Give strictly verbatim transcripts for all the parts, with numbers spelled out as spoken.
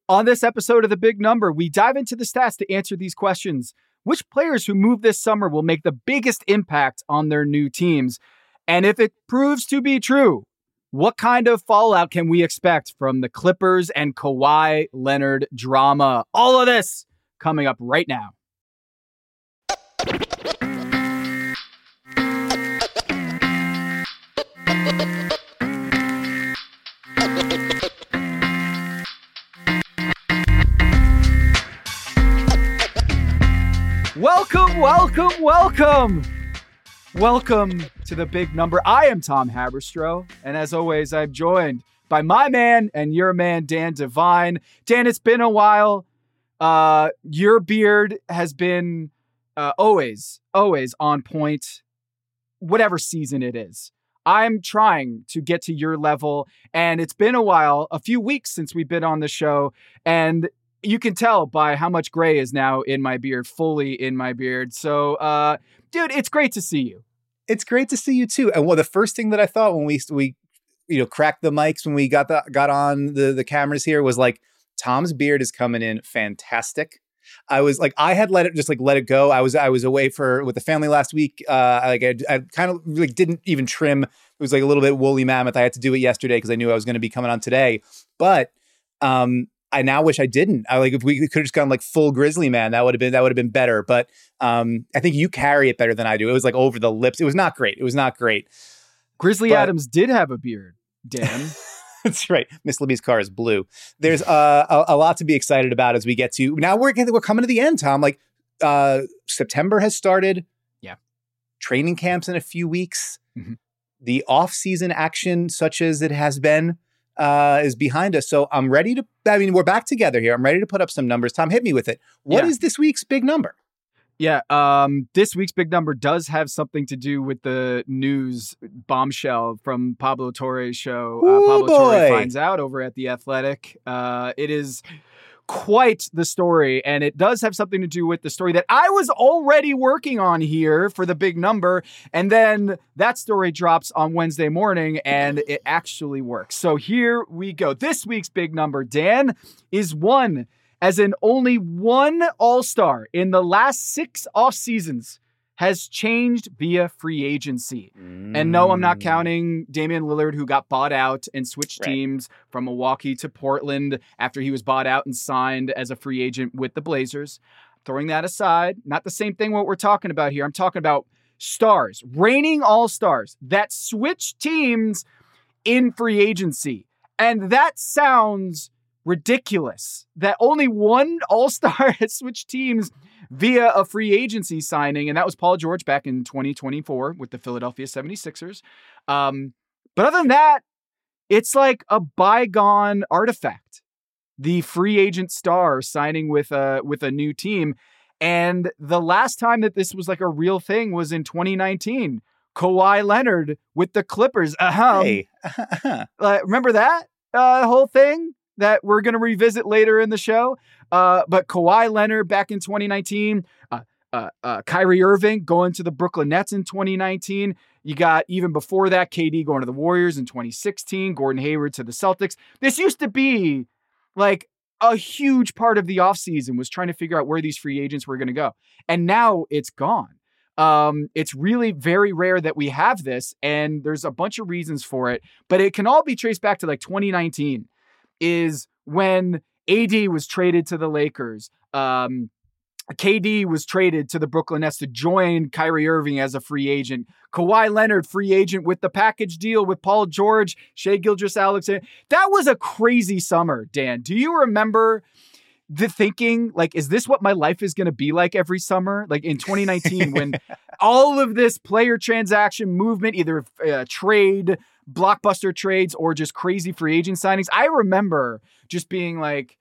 On this episode of The Big Number, we dive into the stats to answer these questions. Which players who move this summer will make the biggest impact on their new teams? And if it proves to be true, what kind of fallout can we expect from the Clippers and Kawhi Leonard drama? All of this coming up right now. Welcome, welcome, welcome. Welcome to The Big Number. I am Tom Haberstroh, and as always, I'm joined by my man and your man, Dan Devine. Dan, it's been a while. Uh, your beard has been uh, always, always on point, whatever season it is. I'm trying to get to your level, and it's been a while, a few weeks since we've been on the show, and you can tell by how much gray is now in my beard, fully in my beard. So, uh, dude, it's great to see you. It's great to see you too. And well, the first thing that I thought when we we you know cracked the mics when we got the got on the the cameras here was like, Tom's beard is coming in fantastic. I was like, I had let it just like let it go. I was I was away for with the family last week. Uh, like I, I kind of like didn't even trim. It was like a little bit woolly mammoth. I had to do it yesterday because I knew I was going to be coming on today. But um. I now wish I didn't. I like if we could have just gone like full grizzly man, that would have been that would have been better. But um, I think you carry it better than I do. It was like over the lips. It was not great. It was not great. Grizzly but, Adams did have a beard, Dan. That's right. Miss Libby's car is blue. There's uh, a, a lot to be excited about as we get to now. We're we're coming to the end, Tom. Like uh, September has started. Yeah. Training camps in a few weeks. Mm-hmm. The off-season action, such as it has been, Uh, is behind us. So I'm ready to, I mean, we're back together here. I'm ready to put up some numbers. Tom, hit me with it. What yeah. is this week's big number? Yeah. Um, this week's big number does have something to do with the news bombshell from Pablo Torre's show. Ooh, uh, Pablo boy. Torre finds out over at The Athletic. Uh, it is quite the story, and it does have something to do with the story that I was already working on here for the big number, and then that story drops on Wednesday morning, and it actually works. So here we go. This week's big number, Dan, is one, as in only one All-Star in the last six off seasons has changed via free agency. Mm. And no, I'm not counting Damian Lillard, who got bought out and switched right. teams from Milwaukee to Portland after he was bought out and signed as a free agent with the Blazers. Throwing that aside, not the same thing what we're talking about here. I'm talking about stars, reigning all-stars that switch teams in free agency. And that sounds ridiculous that only one all-star has switched teams via a free agency signing, and that was Paul George back in twenty twenty-four with the Philadelphia seventy-sixers. Um, but other than that, it's like a bygone artifact. The free agent star signing with a, with a new team. And the last time that this was like a real thing was in twenty nineteen. Kawhi Leonard with the Clippers. Uh-huh. Hey. uh, remember that uh, whole thing that we're going to revisit later in the show? Uh, but Kawhi Leonard back in twenty nineteen, uh, uh, uh, Kyrie Irving going to the Brooklyn Nets in twenty nineteen. You got even before that, K D going to the Warriors in twenty sixteen, Gordon Hayward to the Celtics. This used to be like a huge part of the offseason was trying to figure out where these free agents were going to go. And now it's gone. Um, it's really very rare that we have this, and there's a bunch of reasons for it, but it can all be traced back to like twenty nineteen is when A D was traded to the Lakers. Um, K D was traded to the Brooklyn Nets to join Kyrie Irving as a free agent. Kawhi Leonard, free agent with the package deal with Paul George, Shai Gilgeous-Alexander. That was a crazy summer, Dan. Do you remember the thinking, like, is this what my life is going to be like every summer? Like in twenty nineteen, when all of this player transaction movement, either uh, trade, blockbuster trades, or just crazy free agent signings. I remember just being like,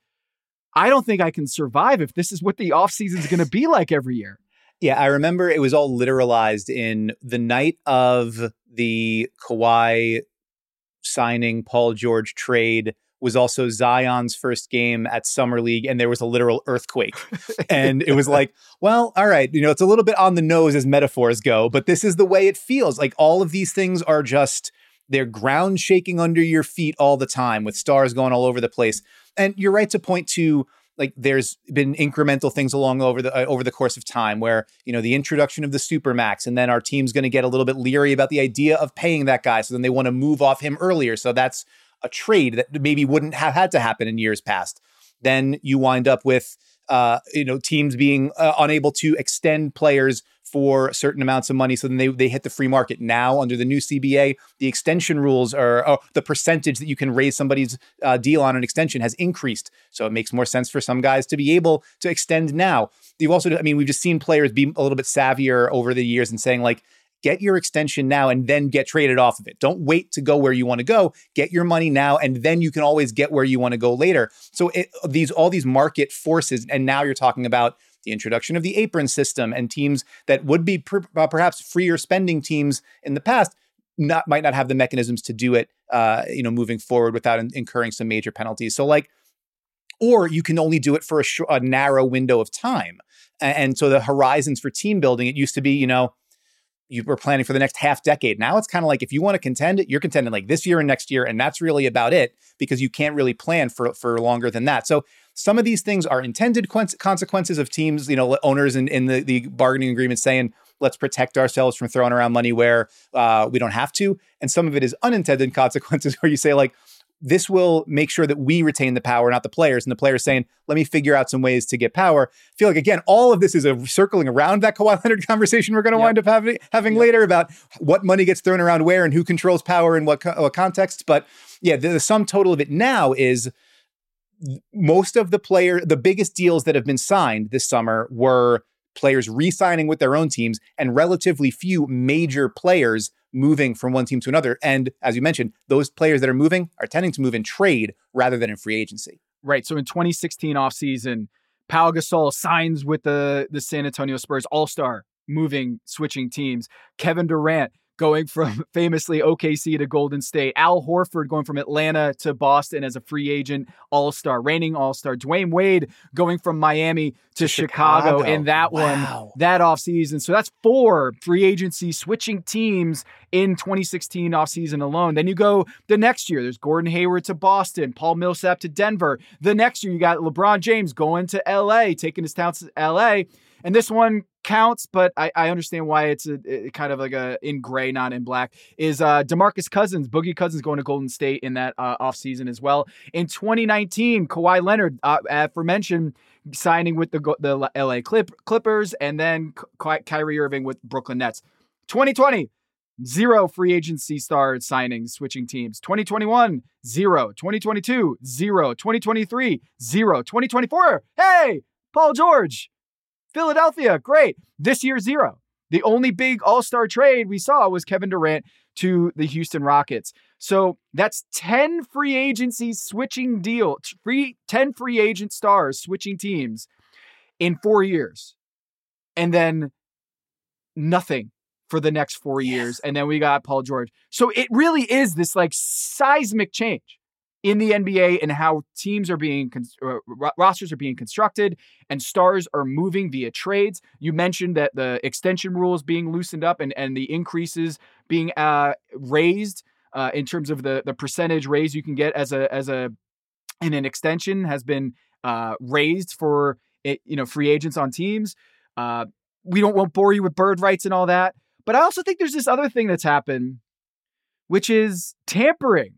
I don't think I can survive if this is what the offseason is going to be like every year. Yeah, I remember it was all literalized in the night of the Kawhi signing, Paul George trade was also Zion's first game at Summer League, and there was a literal earthquake. And it was like, well, all right, you know, it's a little bit on the nose as metaphors go, but this is the way it feels. Like all of these things are just, they're ground shaking under your feet all the time with stars going all over the place. And you're right to point to, like, there's been incremental things along over the uh, over the course of time where, you know, the introduction of the Supermax, and then our team's going to get a little bit leery about the idea of paying that guy. So then they want to move off him earlier. So that's a trade that maybe wouldn't have had to happen in years past. Then you wind up with, uh, you know, teams being uh, unable to extend players for certain amounts of money. So then they, they hit the free market. Now, under the new C B A, the extension rules are, or the percentage that you can raise somebody's uh, deal on an extension has increased. So it makes more sense for some guys to be able to extend now. You've also, I mean, we've just seen players be a little bit savvier over the years and saying, like, get your extension now and then get traded off of it. Don't wait to go where you want to go. Get your money now, and then you can always get where you want to go later. So it, these all these market forces, and now you're talking about the introduction of the apron system, and teams that would be per, uh, perhaps freer spending teams in the past not might not have the mechanisms to do it, uh, you know, moving forward without in, incurring some major penalties. So like, or you can only do it for a, sh- a narrow window of time. And, and so the horizons for team building, it used to be, you know, you were planning for the next half decade. Now it's kind of like, if you want to contend, you're contending like this year and next year. And that's really about it, because you can't really plan for, for longer than that. So some of these things are intended consequences of teams, you know, owners in, in the, the bargaining agreement saying, let's protect ourselves from throwing around money where uh, we don't have to. And some of it is unintended consequences where you say, like, this will make sure that we retain the power, not the players. And the players saying, let me figure out some ways to get power. I feel like, again, all of this is a circling around that Kawhi Leonard conversation we're going to yep. wind up having, having yep. later about what money gets thrown around where and who controls power in what, co- what context. But yeah, the, the sum total of it now is most of the player, the biggest deals that have been signed this summer were players re-signing with their own teams, and relatively few major players moving from one team to another. And as you mentioned, those players that are moving are tending to move in trade rather than in free agency. Right. So in twenty sixteen offseason, Pau Gasol signs with the, the San Antonio Spurs, all-star, moving, switching teams. Kevin Durant going from famously O K C to Golden State. Al Horford going from Atlanta to Boston as a free agent all-star, reigning all-star. Dwayne Wade going from Miami to, to Chicago, Chicago in that wow. one, that offseason. So that's four free agency switching teams in twenty sixteen offseason alone. Then you go the next year, there's Gordon Hayward to Boston, Paul Millsap to Denver. The next year, you got LeBron James going to L A, taking his talents to L A. And this one counts, but I, I understand why it's a, a kind of like a in gray, not in black, is uh, DeMarcus Cousins, Boogie Cousins going to Golden State in that uh, offseason as well. In twenty nineteen, Kawhi Leonard, uh, aforementioned, signing with the the L A Clip, Clippers, and then Ky- Kyrie Irving with Brooklyn Nets. twenty twenty, zero free agency star signings, switching teams. twenty twenty-one, zero. twenty twenty-two, zero. twenty twenty-three, zero. twenty twenty-four, hey, Paul George, Philadelphia, great. This year, zero. The only big all-star trade we saw was Kevin Durant to the Houston Rockets. So that's ten free agency switching deal, free ten free agent stars switching teams in four years. And then nothing for the next four yes. years. And then we got Paul George. So it really is this like seismic change in the N B A and how teams are being, uh, rosters are being constructed and stars are moving via trades. You mentioned that the extension rules being loosened up and, and the increases being uh, raised uh, in terms of the, the percentage raise you can get as a, as a, in an extension has been uh, raised for, it, you know, free agents on teams. Uh, we don't won't bore you with bird rights and all that. But I also think there's this other thing that's happened, which is tampering.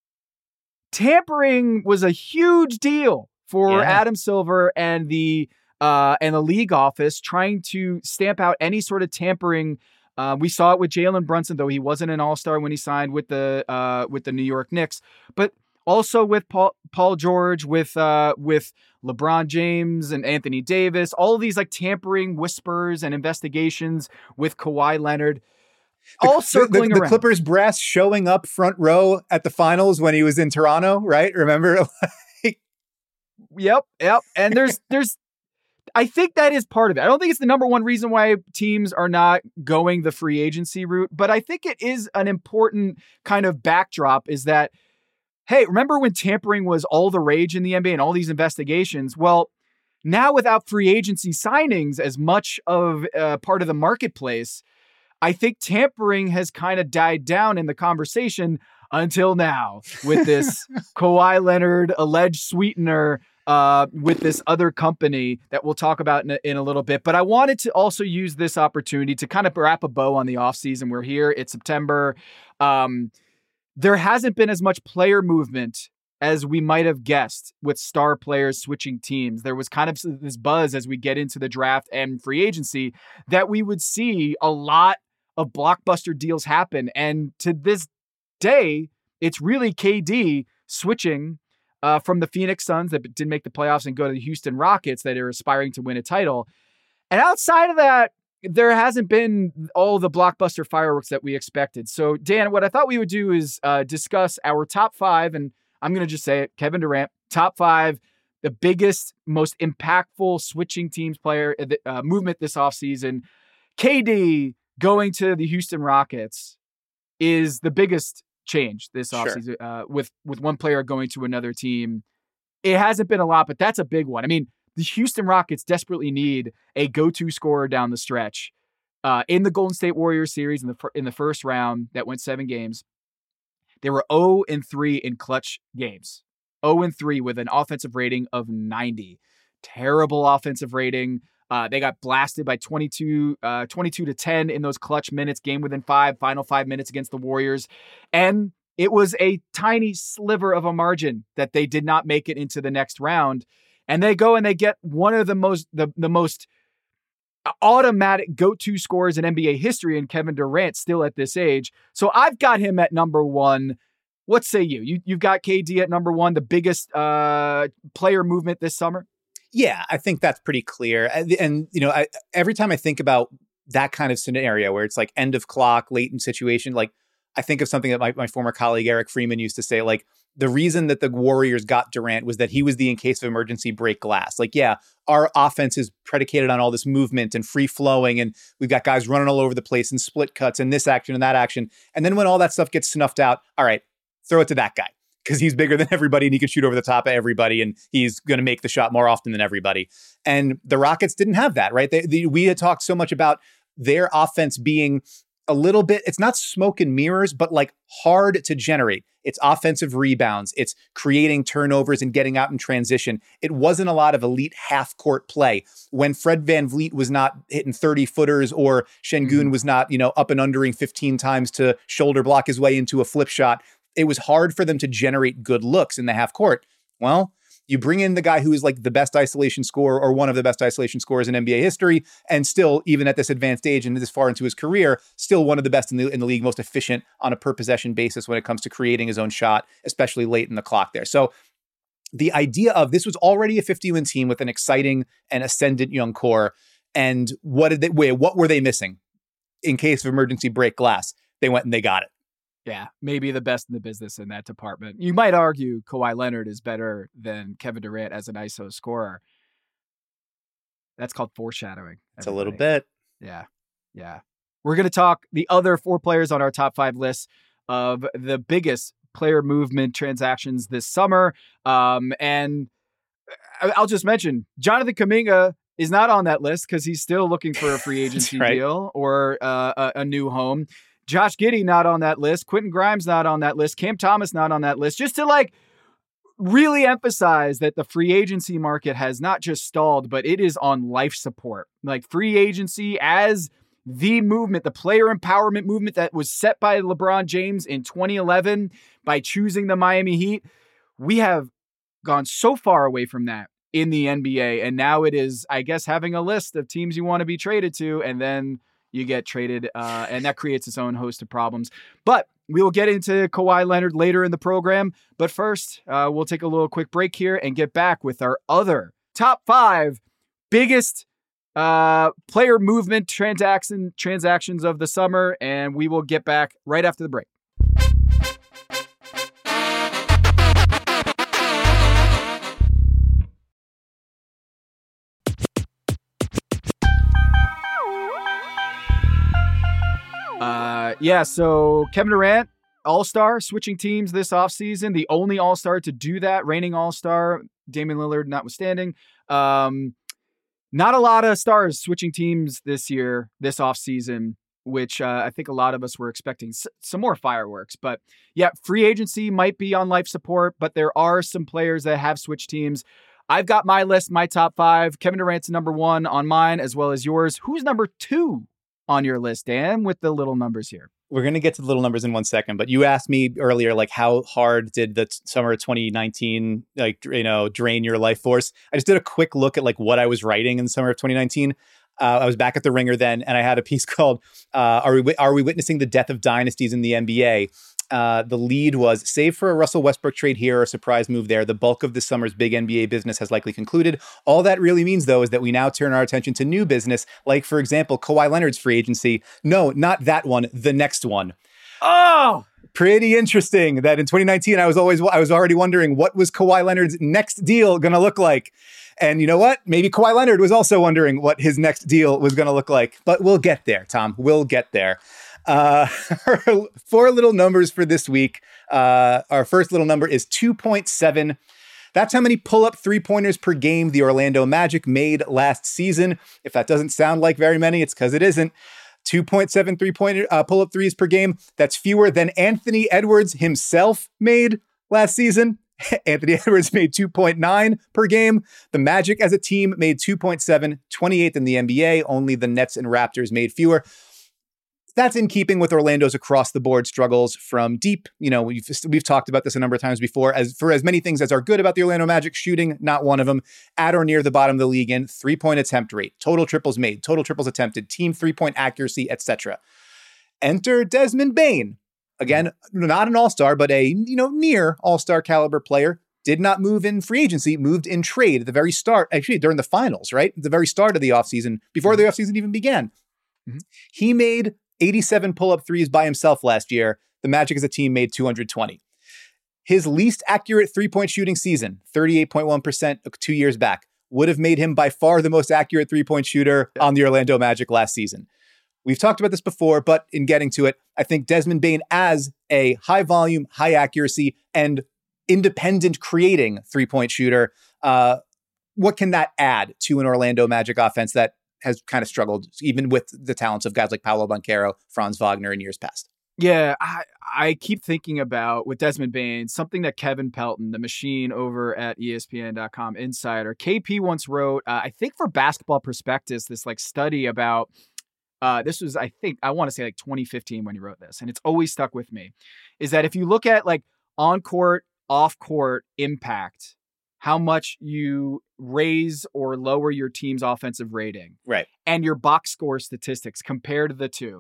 Tampering was a huge deal for yeah. Adam Silver and the uh, and the league office trying to stamp out any sort of tampering. Uh, we saw it with Jalen Brunson, though he wasn't an all-star when he signed with the uh, with the New York Knicks, but also with Paul Paul George, with uh, with LeBron James and Anthony Davis, all of these like tampering whispers and investigations with Kawhi Leonard. The, all circling the, the, around. The Clippers brass showing up front row at the finals when he was in Toronto, right? Remember? Yep, yep. And there's, there's, I think that is part of it. I don't think it's the number one reason why teams are not going the free agency route, but I think it is an important kind of backdrop is that, hey, remember when tampering was all the rage in the N B A and all these investigations? Well, now without free agency signings as much of uh, part of the marketplace, I think tampering has kind of died down in the conversation. until now with this Kawhi Leonard alleged sweetener uh, with this other company that we'll talk about in a, in a little bit. But I wanted to also use this opportunity to kind of wrap a bow on the offseason. We're here. It's September. Um, there hasn't been as much player movement as we might have guessed with star players switching teams. There was kind of this buzz as we get into the draft and free agency that we would see a lot of blockbuster deals happen. And to this day, it's really K D switching uh, from the Phoenix Suns that didn't make the playoffs and go to the Houston Rockets that are aspiring to win a title. And outside of that, there hasn't been all the blockbuster fireworks that we expected. So, Dan, what I thought we would do is uh, discuss our top five, and I'm going to just say it, Kevin Durant, top five, the biggest, most impactful switching teams player uh, movement this offseason. K D going to the Houston Rockets is the biggest change this offseason, sure. uh, with, with one player going to another team. It hasn't been a lot, but that's a big one. I mean, the Houston Rockets desperately need a go-to scorer down the stretch. Uh, in the Golden State Warriors series in the in the first round that went seven games, they were zero and three in clutch games. zero and three with an offensive rating of ninety. Terrible offensive rating. Uh, they got blasted by twenty-two, uh, twenty-two to ten in those clutch minutes, game within five, final five minutes against the Warriors. And it was a tiny sliver of a margin that they did not make it into the next round. And they go and they get one of the most, the, the most automatic go-to scorers in N B A history in Kevin Durant still at this age. So I've got him at number one. What say you? you you've got K D at number one, the biggest uh, player movement this summer? Yeah, I think that's pretty clear. And, and you know, I, every time I think about that kind of scenario where it's like end of clock, latent situation, like I think of something that my, my former colleague Eric Freeman used to say, like the reason that the Warriors got Durant was that he was the in case of emergency break glass. Like, yeah, our offense is predicated on all this movement and free flowing, and we've got guys running all over the place and split cuts and this action and that action. And then when all that stuff gets snuffed out, all right, throw it to that guy, because he's bigger than everybody and he can shoot over the top of everybody and he's going to make the shot more often than everybody. And the Rockets didn't have that, right? They, they, we had talked so much about their offense being a little bit, it's not smoke and mirrors, but like hard to generate. It's offensive rebounds. It's creating turnovers and getting out in transition. It wasn't a lot of elite half-court play. When Fred VanVleet was not hitting thirty footers or Şengün mm-hmm. was not, you know, up and undering fifteen times to shoulder block his way into a flip shot, it was hard for them to generate good looks in the half court. Well, you bring in the guy who is like the best isolation scorer or one of the best isolation scorers in N B A history, and still, even at this advanced age and this far into his career, still one of the best in the in the league, most efficient on a per possession basis when it comes to creating his own shot, especially late in the clock there. So the idea of this was already a fifty-win team with an exciting and ascendant young core. And what did they wait? What were they missing? In case of emergency break glass, they went and they got it. Yeah, maybe the best in the business in that department. You might argue Kawhi Leonard is better than Kevin Durant as an I S O scorer. That's called foreshadowing. It's a little bit. Yeah, yeah. We're going to talk the other four players on our top five list of the biggest player movement transactions this summer. Um, and I'll just mention, Jonathan Kuminga is not on that list because he's still looking for a free agency right. deal or uh, a, a new home. Josh Giddey not on that list. Quentin Grimes not on that list. Cam Thomas not on that list. Just to like really emphasize that the free agency market has not just stalled, but it is on life support. Like free agency as the movement, the player empowerment movement that was set by LeBron James in twenty eleven by choosing the Miami Heat. We have gone so far away from that in the N B A. And now it is, I guess, having a list of teams you want to be traded to, and then you get traded, uh, and that creates its own host of problems. But we will get into Kawhi Leonard later in the program. But first, uh, we'll take a little quick break here and get back with our other top five biggest uh, player movement transaction transactions of the summer. And we will get back right after the break. Uh, yeah, so Kevin Durant, all-star, switching teams this offseason. The only all-star to do that, reigning all-star, Damian Lillard notwithstanding. Um, not a lot of stars switching teams this year, this offseason. which uh, I think a lot of us were expecting s- some more fireworks. But yeah, free agency might be on life support, but there are some players that have switched teams. I've got my list, my top five. Kevin Durant's number one on mine, as well as yours. Who's number two on your list, Dan, with the little numbers here? We're going to get to the little numbers in one second, but you asked me earlier, like, how hard did the t- summer of twenty nineteen, like, you know, drain your life force? I just did a quick look at like what I was writing in the summer of twenty nineteen. Uh, I was back at the Ringer then, and I had a piece called uh, "Are we Are we witnessing the death of dynasties in the N B A?" Uh, the lead was, save for a Russell Westbrook trade here or a surprise move there, the bulk of this summer's big N B A business has likely concluded. All that really means, though, is that we now turn our attention to new business, like, for example, Kawhi Leonard's free agency. No, not that one, the next one. Oh, pretty interesting that in twenty nineteen, I was always I was already wondering what was Kawhi Leonard's next deal going to look like. And you know what? Maybe Kawhi Leonard was also wondering what his next deal was going to look like. But we'll get there, Tom. We'll get there. Uh, four little numbers for this week. Uh, our first little number is two point seven. That's how many pull-up three-pointers per game the Orlando Magic made last season. If that doesn't sound like very many, it's because it isn't. two point seven three-pointer uh, pull-up threes per game. That's fewer than Anthony Edwards himself made last season. Anthony Edwards made two point nine per game. The Magic as a team made two point seven, twenty-eighth in the N B A. Only the Nets and Raptors made fewer. That's in keeping with Orlando's across-the-board struggles from deep. You know, we've we've talked about this a number of times before. As for as many things as are good about the Orlando Magic, shooting, not one of them. At or near the bottom of the league in three-point attempt rate, total triples made, total triples attempted, team three-point accuracy, et cetera. Enter Desmond Bane. Again, not an all-star, but a, you know, near all-star caliber player. Did not move in free agency, moved in trade at the very start, actually during the finals, right? At the very start of the offseason, before the offseason even began. Mm-hmm. He made eighty-seven pull-up threes by himself last year. The Magic as a team made two hundred twenty. His least accurate three-point shooting season, thirty-eight point one percent two years back, would have made him by far the most accurate three-point shooter on the Orlando Magic last season. We've talked about this before, but in getting to it, I think Desmond Bane as a high volume, high accuracy, and independent creating three-point shooter, uh, what can that add to an Orlando Magic offense that has kind of struggled, even with the talents of guys like Paolo Banchero, Franz Wagner in years past? Yeah, I, I keep thinking about, with Desmond Bane, something that Kevin Pelton, the machine over at E S P N dot com insider, K P once wrote, uh, I think for Basketball Prospectus, this like study about, uh, this was, I think, I want to say like twenty fifteen when he wrote this, and it's always stuck with me, is that if you look at like on-court, off-court impact, how much you raise or lower your team's offensive rating, right, and your box score statistics compared to the two,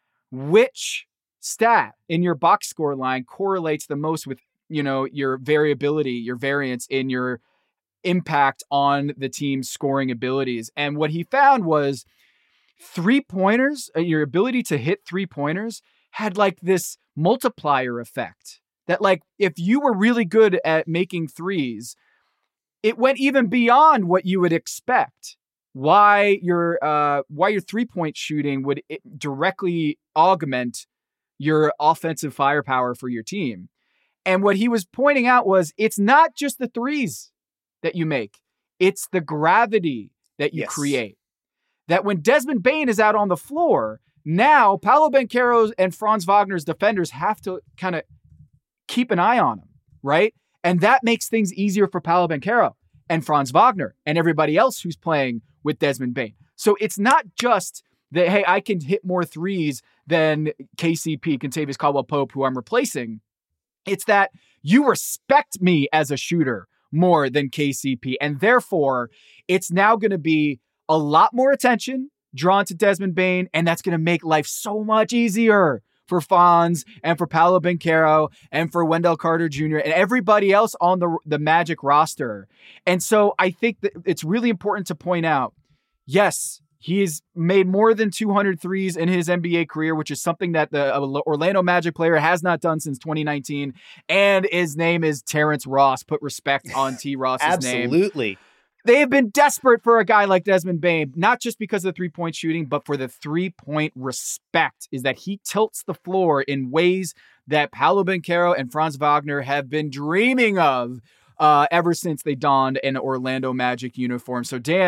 which stat in your box score line correlates the most with, you know, your variability, your variance in your impact on the team's scoring abilities? And what he found was three-pointers, your ability to hit three-pointers had like this multiplier effect that, like, if you were really good at making threes, it went even beyond what you would expect. Why your uh, why your three-point shooting would directly augment your offensive firepower for your team. And what he was pointing out was, it's not just the threes that you make. It's the gravity that you yes. create. That when Desmond Bane is out on the floor, now Paolo Banchero and Franz Wagner's defenders have to kind of keep an eye on him, right? And that makes things easier for Paolo Banchero and Franz Wagner and everybody else who's playing with Desmond Bane. So it's not just that, hey, I can hit more threes than K C P, Kentavious Caldwell-Pope, who I'm replacing. It's that you respect me as a shooter more than K C P. And therefore, it's now going to be a lot more attention drawn to Desmond Bane, and that's going to make life so much easier for Franz and for Paolo Banchero and for Wendell Carter Junior and everybody else on the, the Magic roster. And so I think that it's really important to point out, yes, he's made more than two hundred threes in his N B A career, which is something that the Orlando Magic player has not done since twenty nineteen. And his name is Terrence Ross. Put respect on T. Ross's Absolutely. name. Absolutely. They have been desperate for a guy like Desmond Bane, not just because of the three-point shooting, but for the three-point respect, is that he tilts the floor in ways that Paolo Banchero and Franz Wagner have been dreaming of uh, ever since they donned an Orlando Magic uniform. So, Dan,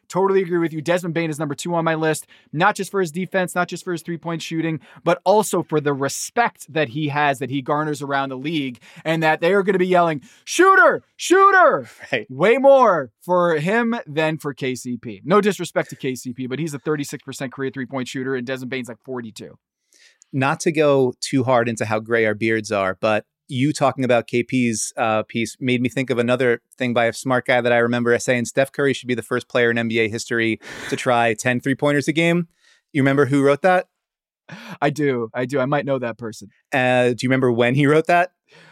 Totally agree with you. Desmond Bane is number two on my list, not just for his defense, not just for his three-point shooting, but also for the respect that he has, that he garners around the league, and that they are going to be yelling, shooter, shooter, right. way more for him than for K C P. No disrespect to K C P, but he's a thirty-six percent career three-point shooter, and Desmond Bane's like forty-two. Not to go too hard into how gray our beards are, but you talking about K P's uh, piece made me think of another thing by a smart guy that I remember saying Steph Curry should be the first player in N B A history to try ten three-pointers a game. You remember who wrote that? I do. I do. I might know that person. Uh, do you remember when he wrote that?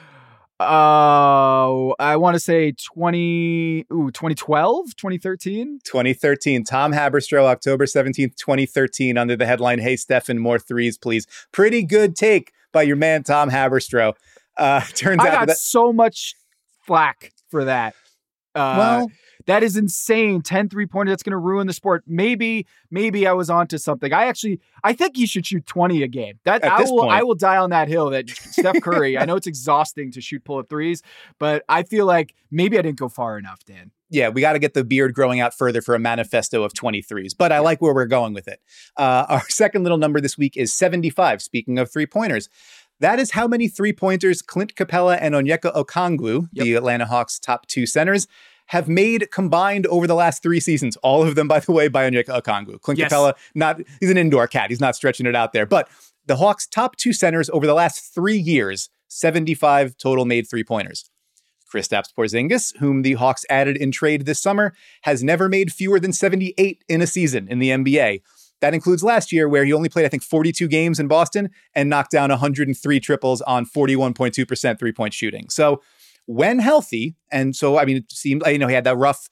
Oh, uh, I want to say twenty, ooh, twenty twelve, twenty thirteen? twenty thirteen. Tom Haberstroh, October seventeenth, twenty thirteen, under the headline, Hey, Stephen, more threes, please. Pretty good take by your man, Tom Haberstroh. Uh, turns I out got that so much flack for that. Uh, well, that is insane. ten three-pointers, that's going to ruin the sport. Maybe, maybe I was onto something. I actually, I think he should shoot twenty a game. That At I this will, point. I will die on that hill that Steph Curry, I know it's exhausting to shoot pull-up threes, but I feel like maybe I didn't go far enough, Dan. Yeah, we got to get the beard growing out further for a manifesto of twenty-threes, but I like where we're going with it. Uh, our second little number this week is seventy-five, speaking of three-pointers. That is how many three-pointers Clint Capella and Onyeka Okongwu, yep. the Atlanta Hawks' top two centers, have made combined over the last three seasons. All of them, by the way, by Onyeka Okongwu. Clint yes. Capella, not he's an indoor cat. He's not stretching it out there. But the Hawks' top two centers over the last three years, seventy-five total made three-pointers. Kristaps Porzingis, whom the Hawks added in trade this summer, has never made fewer than seventy-eight in a season in the N B A. That includes last year, where he only played, I think, forty-two games in Boston and knocked down one hundred three triples on forty-one point two percent three-point shooting. So when healthy, and so, I mean, it seemed, you know, he had that rough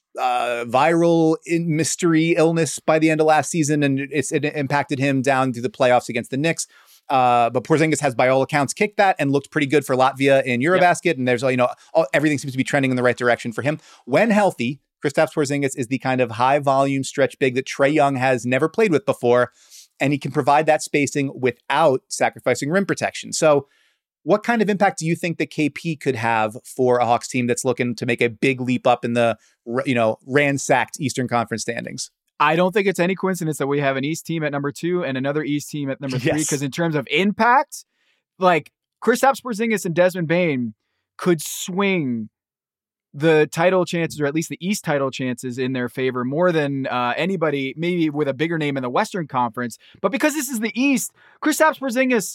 uh, viral in mystery illness by the end of last season, and it's, it impacted him down to the playoffs against the Knicks. Uh, but Porzingis has, by all accounts, kicked that and looked pretty good for Latvia in Eurobasket. Yep. And there's, you know, all, everything seems to be trending in the right direction for him. When healthy, Kristaps Porzingis is the kind of high volume stretch big that Trae Young has never played with before. And he can provide that spacing without sacrificing rim protection. So what kind of impact do you think that K P could have for a Hawks team that's looking to make a big leap up in the, you know, ransacked Eastern Conference standings? I don't think it's any coincidence that we have an East team at number two and another East team at number three. Yes. Because in terms of impact, like Kristaps Porzingis and Desmond Bane could swing the title chances, or at least the East title chances, in their favor more than uh, anybody, maybe with a bigger name in the Western Conference. But because this is the East, Kristaps Porzingis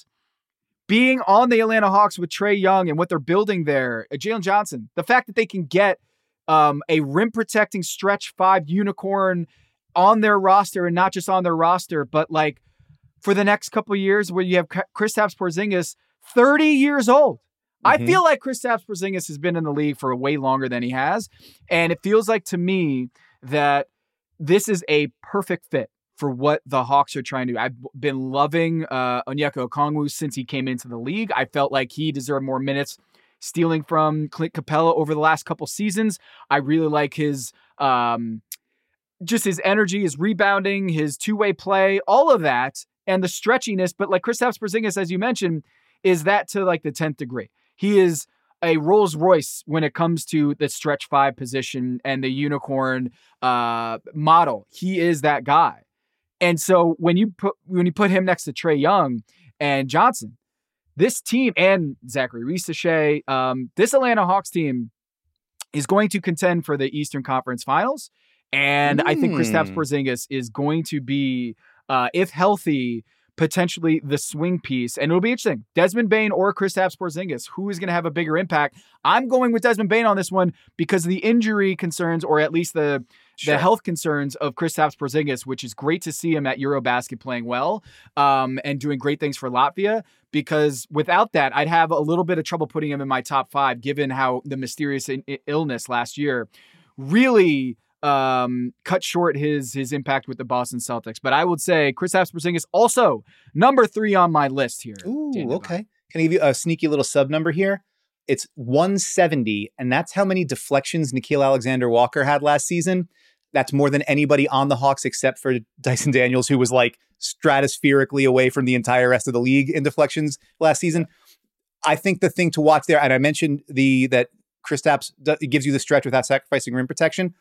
being on the Atlanta Hawks with Trae Young and what they're building there, uh, Jalen Johnson, the fact that they can get um, a rim protecting stretch five unicorn on their roster, and not just on their roster, but like for the next couple of years, where you have Kristaps Porzingis, thirty years old. Mm-hmm. I feel like Kristaps Porzingis has been in the league for way longer than he has. And it feels like to me that this is a perfect fit for what the Hawks are trying to do. I've been loving uh, Onyeka Okongwu since he came into the league. I felt like he deserved more minutes, stealing from Clint Capella over the last couple seasons. I really like his, um, just his energy, his rebounding, his two-way play, all of that, and the stretchiness. But like Kristaps Porzingis, as you mentioned, is that to like the tenth degree. He is a Rolls Royce when it comes to the stretch five position and the unicorn uh, model. He is that guy. And so when you put when you put him next to Trae Young and Johnson, this team, and Zachary Risache, um, this Atlanta Hawks team is going to contend for the Eastern Conference Finals. And mm. I think Kristaps Porzingis is going to be, uh, if healthy, potentially the swing piece. And it'll be interesting. Desmond Bane or Kristaps Porzingis, who is going to have a bigger impact? I'm going with Desmond Bane on this one because of the injury concerns, or at least the sure. the health concerns of Kristaps Porzingis, which is great to see him at Eurobasket playing well um, and doing great things for Latvia. Because without that, I'd have a little bit of trouble putting him in my top five, given how the mysterious in- illness last year really Um, cut short his his impact with the Boston Celtics. But I would say Kristaps Porzingis also number three on my list here. Ooh, okay. Can I give you a sneaky little sub number here? It's one seventy, and that's how many deflections Nickeil Alexander-Walker had last season. That's more than anybody on the Hawks except for Dyson Daniels, who was like stratospherically away from the entire rest of the league in deflections last season. I think the thing to watch there, and I mentioned the that Kristaps gives you the stretch without sacrificing rim protection.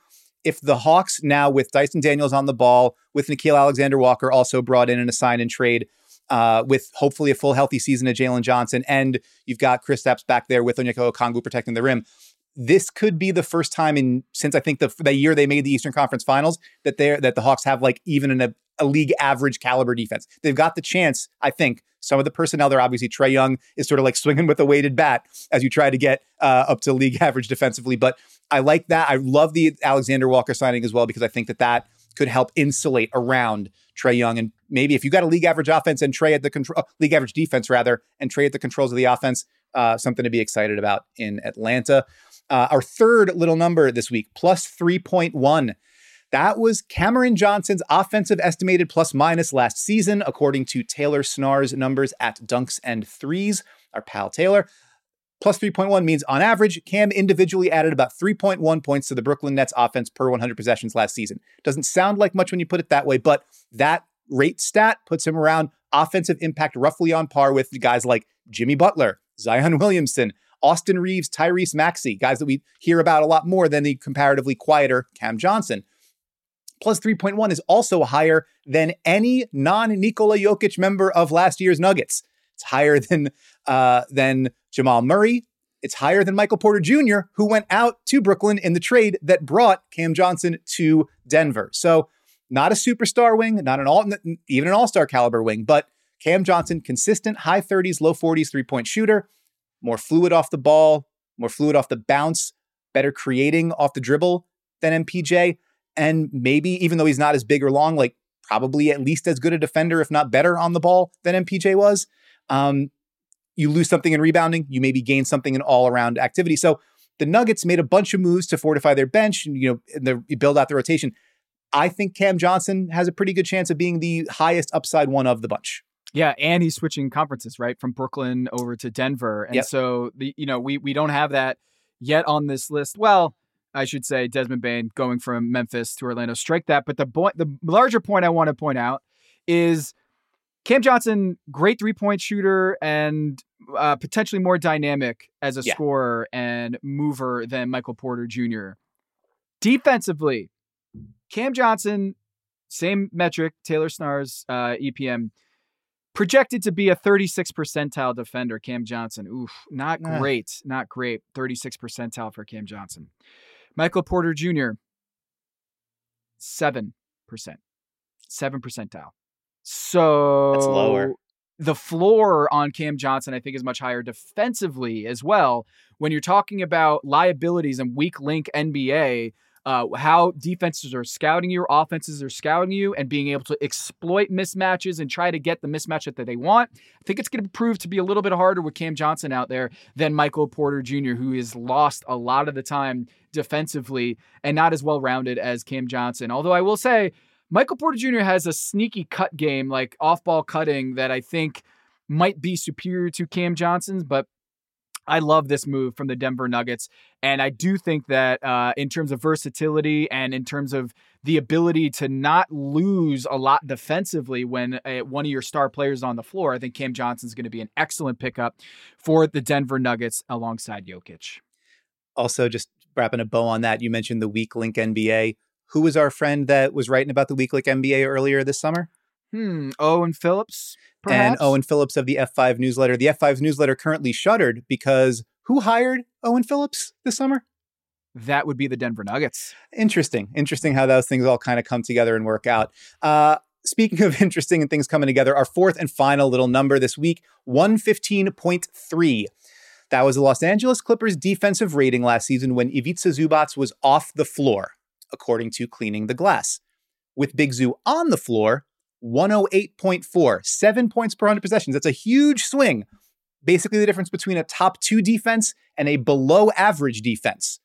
if the Hawks now with Dyson Daniels on the ball, with Nickeil Alexander-Walker also brought in in a sign and trade, uh, with hopefully a full healthy season of Jalen Johnson, and you've got Kristaps back there with Onyeka Okongwu protecting the rim, this could be the first time in since I think the the year they made the Eastern Conference Finals that they that the Hawks have like even in a, a league average caliber defense. They've got the chance, I think. Some of the personnel there, obviously Trae Young is sort of like swinging with a weighted bat as you try to get uh, up to league average defensively. But I like that. I love the Alexander Walker signing as well, because I think that that could help insulate around Trae Young. And maybe if you got a league average offense and Trae at the control, uh, league average defense rather, and Trae at the controls of the offense, uh, something to be excited about in Atlanta. Uh, our third little number this week, plus three point one. That was Cameron Johnson's offensive estimated plus minus last season, according to Taylor Snar's numbers at Dunks and Threes, our pal Taylor. Plus three point one means on average, Cam individually added about three point one points to the Brooklyn Nets offense per one hundred possessions last season. Doesn't sound like much when you put it that way, but that rate stat puts him around offensive impact roughly on par with guys like Jimmy Butler, Zion Williamson, Austin Reeves, Tyrese Maxey, guys that we hear about a lot more than the comparatively quieter Cam Johnson. Plus three point one is also higher than any non-Nikola Jokic member of last year's Nuggets. It's higher than uh, than Jamal Murray. It's higher than Michael Porter Junior, who went out to Brooklyn in the trade that brought Cam Johnson to Denver. So not a superstar wing, not an all, even an all-star caliber wing, but Cam Johnson, consistent high thirties, low forties three-point shooter, more fluid off the ball, more fluid off the bounce, better creating off the dribble than M P J. And maybe, even though he's not as big or long, like probably at least as good a defender, if not better on the ball than M P J was. Um, you lose something in rebounding, you maybe gain something in all-around activity. So the Nuggets made a bunch of moves to fortify their bench and, you know, and the, build out the rotation. I think Cam Johnson has a pretty good chance of being the highest upside one of the bunch. Yeah, and he's switching conferences, right, from Brooklyn over to Denver. And yep. so, the you know, we we don't have that yet on this list. Well, I should say Desmond Bane going from Memphis to Orlando, strike that. But the point, the larger point I want to point out is Cam Johnson, great three-point shooter and uh, potentially more dynamic as a yeah. scorer and mover than Michael Porter Junior Defensively, Cam Johnson, same metric, Taylor Snar's uh, E P M, projected to be a thirty-sixth percentile defender, Cam Johnson. Oof, not nah. great, not great. thirty-sixth percentile for Cam Johnson. Michael Porter Junior, seven percent. seven percentile. So that's lower. The floor on Cam Johnson, I think, is much higher defensively as well. When you're talking about liabilities and weak link N B A, uh, how defenses are scouting you, offenses are scouting you, and being able to exploit mismatches and try to get the mismatch that they want. I think it's going to prove to be a little bit harder with Cam Johnson out there than Michael Porter Junior, who is lost a lot of the time defensively and not as well-rounded as Cam Johnson. Although I will say, Michael Porter Junior has a sneaky cut game, like off-ball cutting, that I think might be superior to Cam Johnson's, but I love this move from the Denver Nuggets. And I do think that uh, in terms of versatility and in terms of the ability to not lose a lot defensively when uh, one of your star players is on the floor, I think Cam Johnson's going to be an excellent pickup for the Denver Nuggets alongside Jokic. Also, just wrapping a bow on that, you mentioned the weak link N B A. Who was our friend that was writing about the weak link N B A earlier this summer? Hmm, Owen Phillips, perhaps? And Owen Phillips of the F five newsletter. The F five newsletter currently shuttered because who hired Owen Phillips this summer? That would be the Denver Nuggets. Interesting. Interesting how those things all kind of come together and work out. Uh, speaking of interesting and things coming together, our fourth and final little number this week, one fifteen point three. That was the Los Angeles Clippers defensive rating last season when Ivica Zubac was off the floor, according to Cleaning the Glass. With Big Zoo on the floor, one oh eight point four, seven points per one hundred possessions. That's a huge swing. Basically the difference between a top two defense and a below average defense.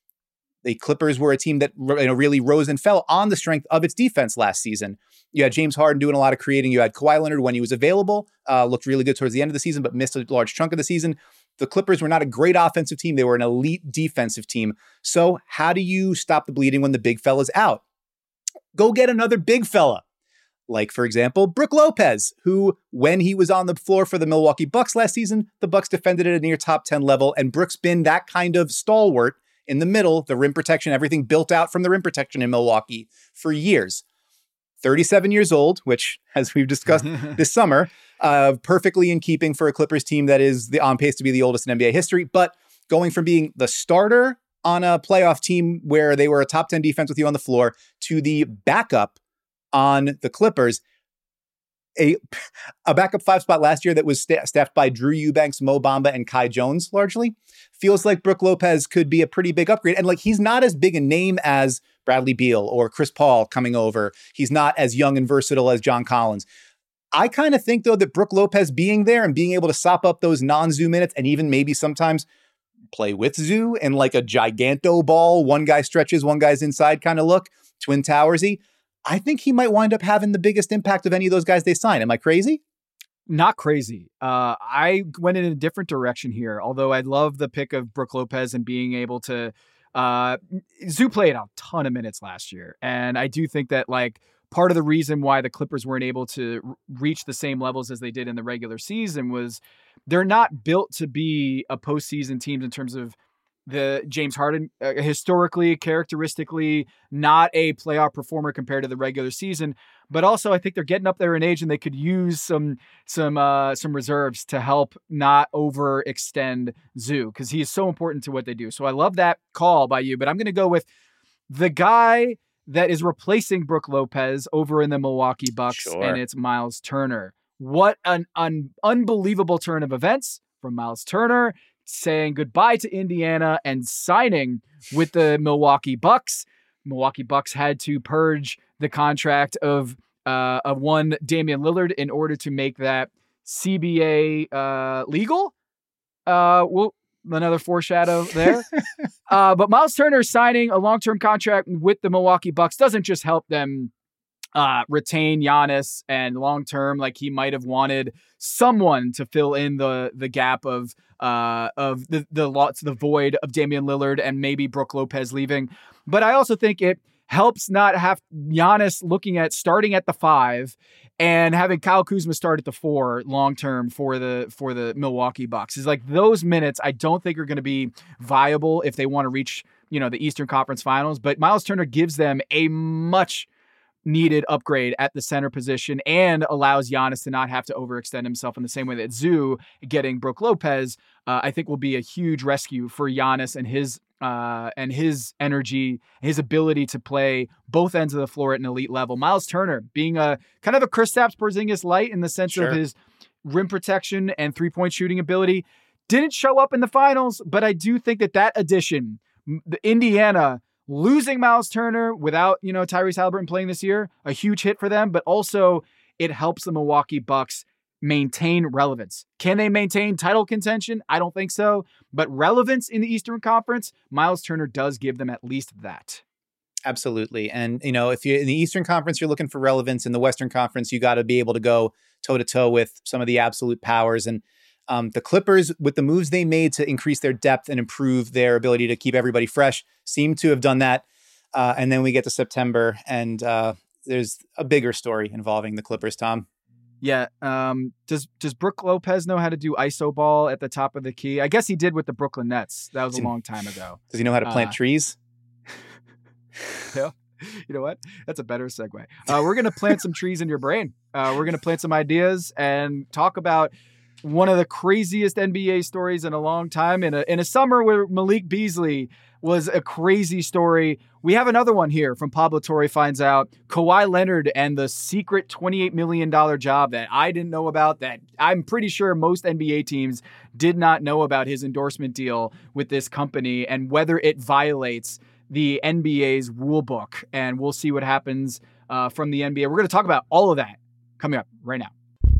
The Clippers were a team that you know, really rose and fell on the strength of its defense last season. You had James Harden doing a lot of creating. You had Kawhi Leonard when he was available, uh, looked really good towards the end of the season, but missed a large chunk of the season. The Clippers were not a great offensive team. They were an elite defensive team. So how do you stop the bleeding when the big fella's out? Go get another big fella. Like, for example, Brook Lopez, who, when he was on the floor for the Milwaukee Bucks last season, the Bucks defended at a near top ten level, and Brook's been that kind of stalwart in the middle, the rim protection, everything built out from the rim protection in Milwaukee for years. thirty-seven years old, which, as we've discussed this summer, uh, perfectly in keeping for a Clippers team that is the on pace to be the oldest in N B A history. But going from being the starter on a playoff team where they were a top ten defense with you on the floor to the backup on the Clippers, a, a backup five spot last year that was sta- staffed by Drew Eubanks, Mo Bamba, and Kai Jones largely, feels like Brook Lopez could be a pretty big upgrade. And like, he's not as big a name as Bradley Beal or Chris Paul coming over. He's not as young and versatile as John Collins. I kind of think, though, that Brook Lopez being there and being able to sop up those non-Zoo minutes and even maybe sometimes play with Zoo in like a giganto ball, one guy stretches, one guy's inside kind of look, Twin Towersy, I think he might wind up having the biggest impact of any of those guys they sign. Am I crazy? Not crazy. Uh, I went in a different direction here, although I love the pick of Brook Lopez and being able to uh, Zoo played a ton of minutes last year. And I do think that like part of the reason why the Clippers weren't able to r- reach the same levels as they did in the regular season was they're not built to be a postseason team in terms of the James Harden, uh, historically, characteristically, not a playoff performer compared to the regular season. But also, I think they're getting up there in age, and they could use some some uh, some reserves to help not overextend Zoo, because he is so important to what they do. So I love that call by you. But I'm going to go with the guy that is replacing Brook Lopez over in the Milwaukee Bucks, Sure. and it's Miles Turner. What an un- unbelievable turn of events from Miles Turner, saying goodbye to Indiana and signing with the Milwaukee Bucks. Milwaukee Bucks had to purge the contract of uh, of one Damian Lillard in order to make that C B A uh, legal. Uh, well, another foreshadow there. uh, but Miles Turner signing a long-term contract with the Milwaukee Bucks doesn't just help them uh, retain Giannis and long-term, like he might have wanted someone to fill in the the gap of uh, of the the lots the void of Damian Lillard and maybe Brook Lopez leaving. But I also think it helps not have Giannis looking at starting at the five and having Kyle Kuzma start at the four long-term for the, for the Milwaukee Bucks. Is like those minutes I don't think are going to be viable if they want to reach, you know, the Eastern Conference Finals, but Miles Turner gives them a much needed upgrade at the center position and allows Giannis to not have to overextend himself in the same way that Zoo getting Brook Lopez, uh, I think will be a huge rescue for Giannis and his uh, and his energy, his ability to play both ends of the floor at an elite level. Miles Turner being a kind of a Kristaps Porzingis light in the sense Sure. of his rim protection and three-point shooting ability. Didn't show up in the finals, but I do think that that addition, the Indiana losing Miles Turner without, you know, Tyrese Haliburton playing this year, a huge hit for them, but also it helps the Milwaukee Bucks maintain relevance. Can they maintain title contention? I don't think so, but relevance in the Eastern Conference, Miles Turner does give them at least that. Absolutely. And, you know, if you're in the Eastern Conference, you're looking for relevance. In the Western Conference, you got to be able to go toe to toe with some of the absolute powers. And Um, the Clippers, with the moves they made to increase their depth and improve their ability to keep everybody fresh, seem to have done that. Uh, and then we get to September, and uh, there's a bigger story involving the Clippers, Tom. Yeah. Um, does does Brook Lopez know how to do I S O ball at the top of the key? I guess he did with the Brooklyn Nets. That was a long time ago. Does he know how to plant Uh, trees? Yeah. You know what? That's a better segue. Uh, we're going to plant some trees in your brain. Uh, we're going to plant some ideas and talk about one of the craziest N B A stories in a long time, in a in a summer where Malik Beasley was a crazy story. We have another one here from Pablo Torre finds out Kawhi Leonard and the secret twenty-eight million dollars job that I didn't know about, that I'm pretty sure most N B A teams did not know about, his endorsement deal with this company and whether it violates the N B A's rule book. And we'll see what happens uh, from the N B A. We're going to talk about all of that coming up right now.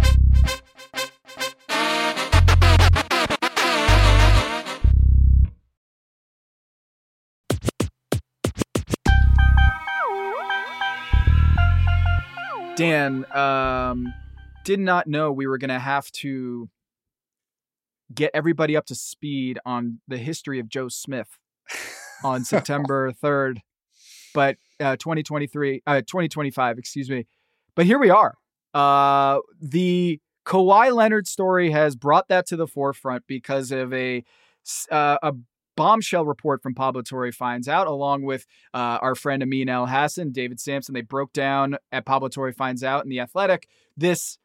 Dan, um, did not know we were going to have to get everybody up to speed on the history of Joe Smith on September third, but uh, twenty twenty-three, uh, twenty twenty-five, excuse me. But here we are. Uh, the Kawhi Leonard story has brought that to the forefront because of a uh, a bombshell report from Pablo Torre Finds Out, along with uh, our friend Amin El Hassan, David Sampson. They broke down at Pablo Torre Finds Out in The Athletic this,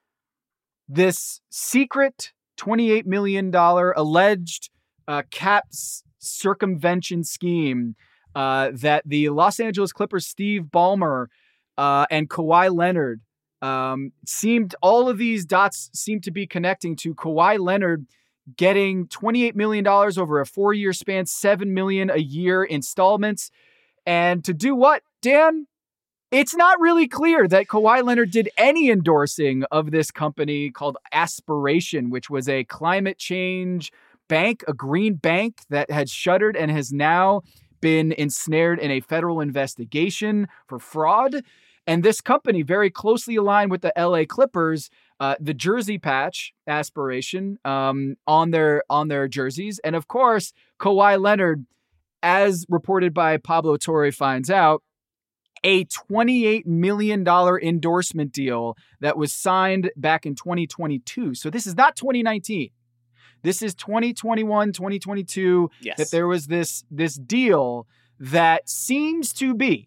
this secret twenty-eight million dollars alleged uh, cap s- circumvention scheme uh, that the Los Angeles Clippers, Steve Ballmer uh, and Kawhi Leonard um, seemed, all of these dots seem to be connecting to Kawhi Leonard getting twenty-eight million dollars over a four-year span, seven million dollars a year installments. And to do what, Dan? It's not really clear that Kawhi Leonard did any endorsing of this company called Aspiration, which was a climate change bank, a green bank that had shuttered and has now been ensnared in a federal investigation for fraud. And this company, very closely aligned with the L A Clippers, uh, the jersey patch Aspiration um, on their on their jerseys. And of course, Kawhi Leonard, as reported by Pablo Torre Finds Out, a twenty-eight million dollars endorsement deal that was signed back in twenty twenty-two. So this is not twenty nineteen. This is twenty twenty-one, twenty twenty-two, yes. that there was this, this deal that seems to be,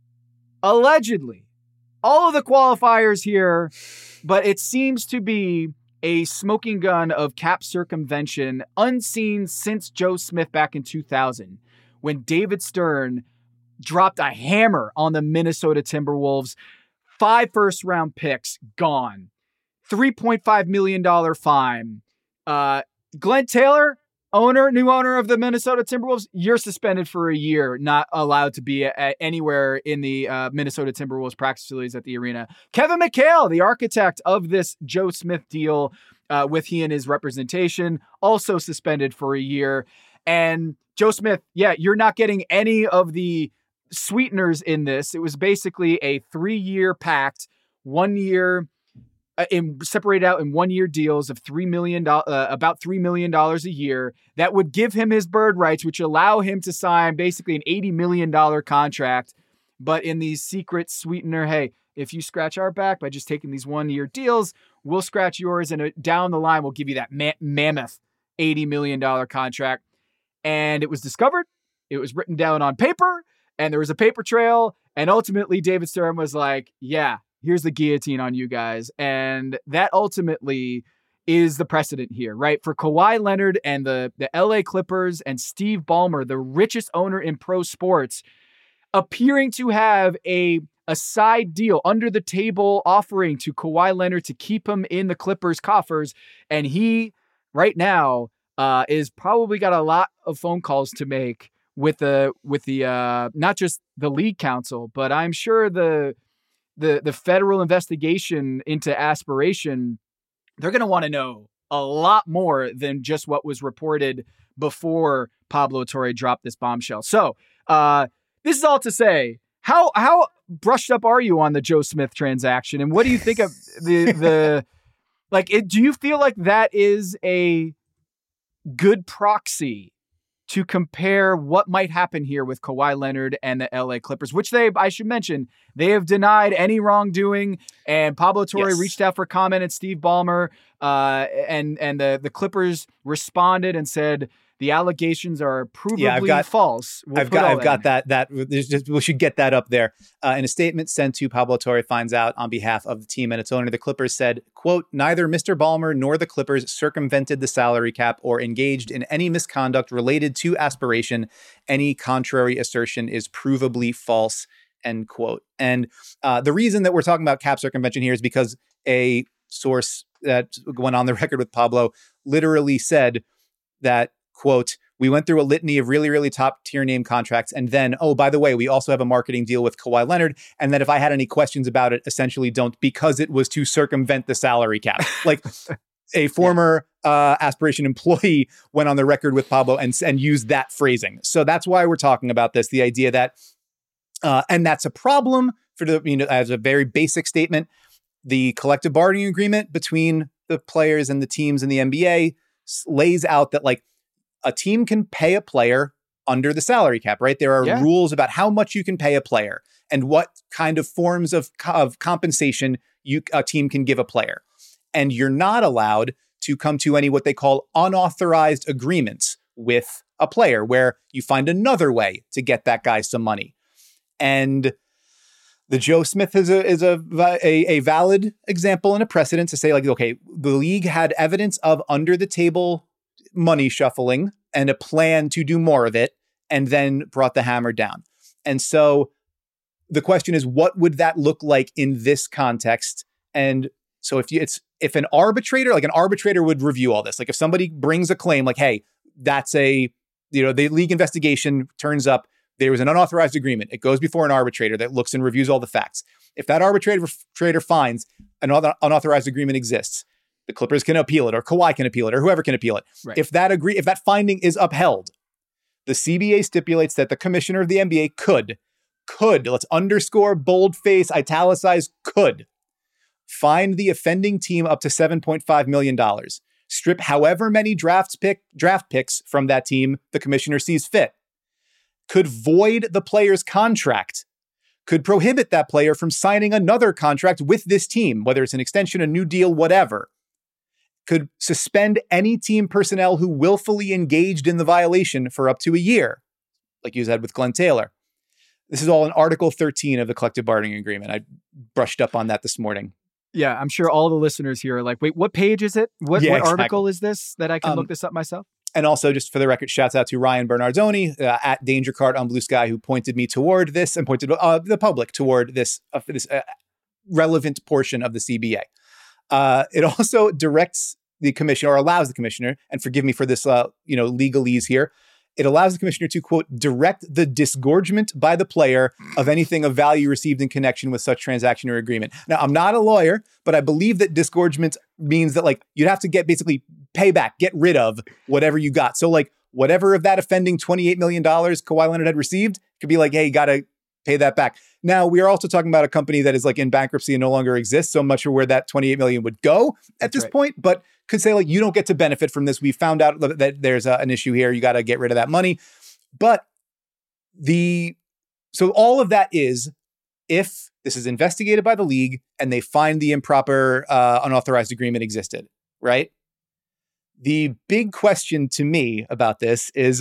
allegedly, all of the qualifiers here, but it seems to be a smoking gun of cap circumvention unseen since Joe Smith back in two thousand, when David Stern dropped a hammer on the Minnesota Timberwolves. Five first-round picks gone. three point five million dollars fine. Uh, Glenn Taylor, owner, new owner of the Minnesota Timberwolves, you're suspended for a year, not allowed to be at anywhere in the uh, Minnesota Timberwolves practice facilities at the arena. Kevin McHale, the architect of this Joe Smith deal uh, with he and his representation, also suspended for a year. And Joe Smith, yeah, you're not getting any of the sweeteners in this. It was basically a three-year pact, one year uh, in separated out in one-year deals of three million dollars, uh, about three million dollars a year that would give him his bird rights, which allow him to sign basically an eighty million dollars contract. But in these secret sweetener, hey, if you scratch our back by just taking these one-year deals, we'll scratch yours, and down the line, we'll give you that ma- mammoth eighty million dollars contract. And it was discovered, it was written down on paper, and there was a paper trail, and ultimately David Stern was like, yeah, here's the guillotine on you guys. And that ultimately is the precedent here, right? For Kawhi Leonard and the, the L A Clippers and Steve Ballmer, the richest owner in pro sports, appearing to have a, a side deal, under the table offering to Kawhi Leonard to keep him in the Clippers coffers. And he, right now, uh, is probably got a lot of phone calls to make with the with the uh, not just the league council, but I'm sure the the the federal investigation into Aspiration, they're going to want to know a lot more than just what was reported before Pablo Torre dropped this bombshell. So uh, this is all to say, how how brushed up are you on the Joe Smith transaction, and what do you think of the the like? It, do you feel like that is a good proxy to compare what might happen here with Kawhi Leonard and the L A Clippers, which they, I should mention, they have denied any wrongdoing, and Pablo Torre yes. reached out for comment, and Steve Ballmer, uh, and, and the, the Clippers responded and said, the allegations are provably yeah, I've got, false. We'll I've got, I've that got that, that, just, we should get that up there. Uh, in a statement sent to Pablo Torre Finds Out on behalf of the team and its owner, the Clippers said, quote, neither Mister Ballmer nor the Clippers circumvented the salary cap or engaged in any misconduct related to Aspiration. Any contrary assertion is provably false, end quote. And uh, the reason that we're talking about cap circumvention here is because a source that went on the record with Pablo literally said that, quote, we went through a litany of really, really top tier name contracts. And then, oh, by the way, we also have a marketing deal with Kawhi Leonard. And that if I had any questions about it, essentially don't, because it was to circumvent the salary cap. Like a former uh, Aspiration employee went on the record with Pablo and, and used that phrasing. So that's why we're talking about this. The idea that, uh, and that's a problem for the, you know, as a very basic statement, the collective bargaining agreement between the players and the teams in the N B A lays out that, like, a team can pay a player under the salary cap, right? There are yeah. rules about how much you can pay a player and what kind of forms of, of compensation you a team can give a player. And you're not allowed to come to any what they call unauthorized agreements with a player, where you find another way to get that guy some money. And the Joe Smith is a is a, a a valid example and a precedent to say, like, okay, the league had evidence of under the table money shuffling and a plan to do more of it, and then brought the hammer down. And so the question is, what would that look like in this context? And so if you, it's if an arbitrator, like an arbitrator would review all this, like if somebody brings a claim like, hey, that's a, you know, the league investigation turns up, there was an unauthorized agreement. It goes before an arbitrator that looks and reviews all the facts. If that arbitrator arbitrator finds an unauthorized agreement exists, the Clippers can appeal it, or Kawhi can appeal it, or whoever can appeal it. Right. If that agree, if that finding is upheld, the C B A stipulates that the commissioner of the N B A could, could, let's underscore, boldface, italicize, could fine the offending team up to seven point five million dollars. Strip however many drafts pick, draft picks from that team the commissioner sees fit. Could void the player's contract. Could prohibit that player from signing another contract with this team, whether it's an extension, a new deal, whatever. Could suspend any team personnel who willfully engaged in the violation for up to a year, like you said with Glenn Taylor. This is all in Article thirteen of the collective bargaining agreement. I brushed up on that this morning. Yeah, I'm sure all the listeners here are like, wait, what page is it? What, Yeah, what exactly. article is this that I can Um, look this up myself? And also, just for the record, shouts out to Ryan Bernardoni uh, at Danger Card on Blue Sky, who pointed me toward this and pointed uh, the public toward this, uh, this uh, relevant portion of the C B A. Uh, it also directs the commissioner, or allows the commissioner, and forgive me for this, uh, you know, legalese here. It allows the commissioner to, quote, direct the disgorgement by the player of anything of value received in connection with such transaction or agreement. Now, I'm not a lawyer, but I believe that disgorgement means that, like, you'd have to get basically pay back, get rid of whatever you got. So, like, whatever of that offending twenty-eight million dollars Kawhi Leonard had received could be like, hey, you got to pay that back. Now, we are also talking about a company that is, like, in bankruptcy and no longer exists, so I'm not sure where that twenty-eight million dollars would go at That's this right. point, but could say, like, you don't get to benefit from this. We found out that there's a, an issue here. You got to get rid of that money. But the, so all of that is, if this is investigated by the league and they find the improper uh, unauthorized agreement existed, right? The big question to me about this is,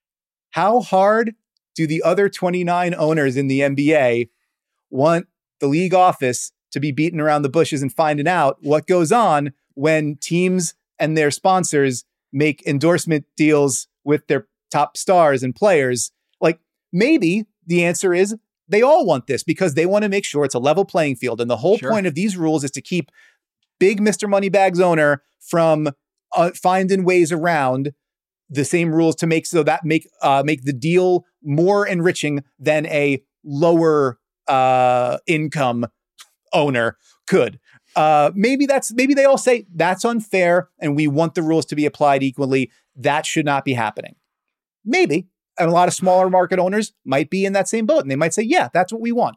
how hard do the other twenty-nine owners in the N B A want the league office to be beaten around the bushes and finding out what goes on when teams and their sponsors make endorsement deals with their top stars and players? Like, maybe the answer is they all want this because they want to make sure it's a level playing field. And the whole Sure. point of these rules is to keep big Mister Moneybags owner from uh, finding ways around the same rules to make so that make uh, make the deal more enriching than a lower uh, income owner could. Uh, maybe that's maybe they all say that's unfair and we want the rules to be applied equally. That should not be happening. Maybe. And a lot of smaller market owners might be in that same boat and they might say, yeah, that's what we want.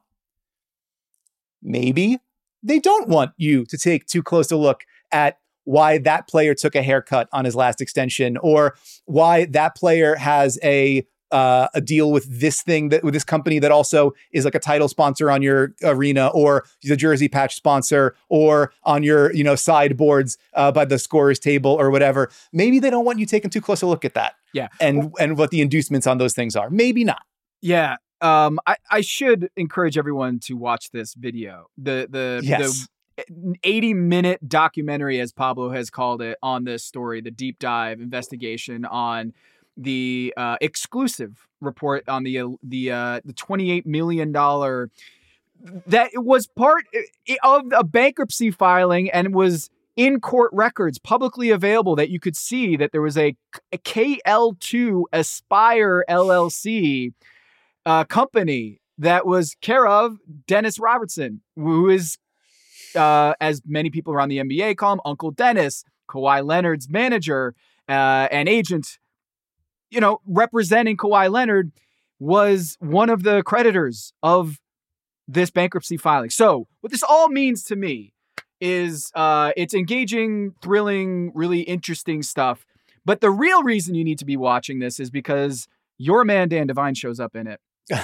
Maybe they don't want you to take too close a look at why that player took a haircut on his last extension, or why that player has a Uh, a deal with this thing that with this company that also is like a title sponsor on your arena, or the jersey patch sponsor, or on your, you know, sideboards uh, by the scorer's table or whatever. Maybe they don't want you taking too close a look at that. Yeah. And and what the inducements on those things are. Maybe not. Yeah. Um, I, I should encourage everyone to watch this video. The the Yes. the eighty minute documentary, as Pablo has called it, on this story, the deep dive investigation on the uh, exclusive report on the uh, the uh, the twenty-eight million dollars that it was part of a bankruptcy filing and was in court records publicly available, that you could see that there was a, a K L two Aspire L L C uh, company that was care of Dennis Robertson, who is, uh, as many people around the N B A call him, Uncle Dennis, Kawhi Leonard's manager uh, and agent. You know, representing Kawhi Leonard, was one of the creditors of this bankruptcy filing. So what this all means to me is uh, it's engaging, thrilling, really interesting stuff. But the real reason you need to be watching this is because your man, Dan Devine, shows up in it.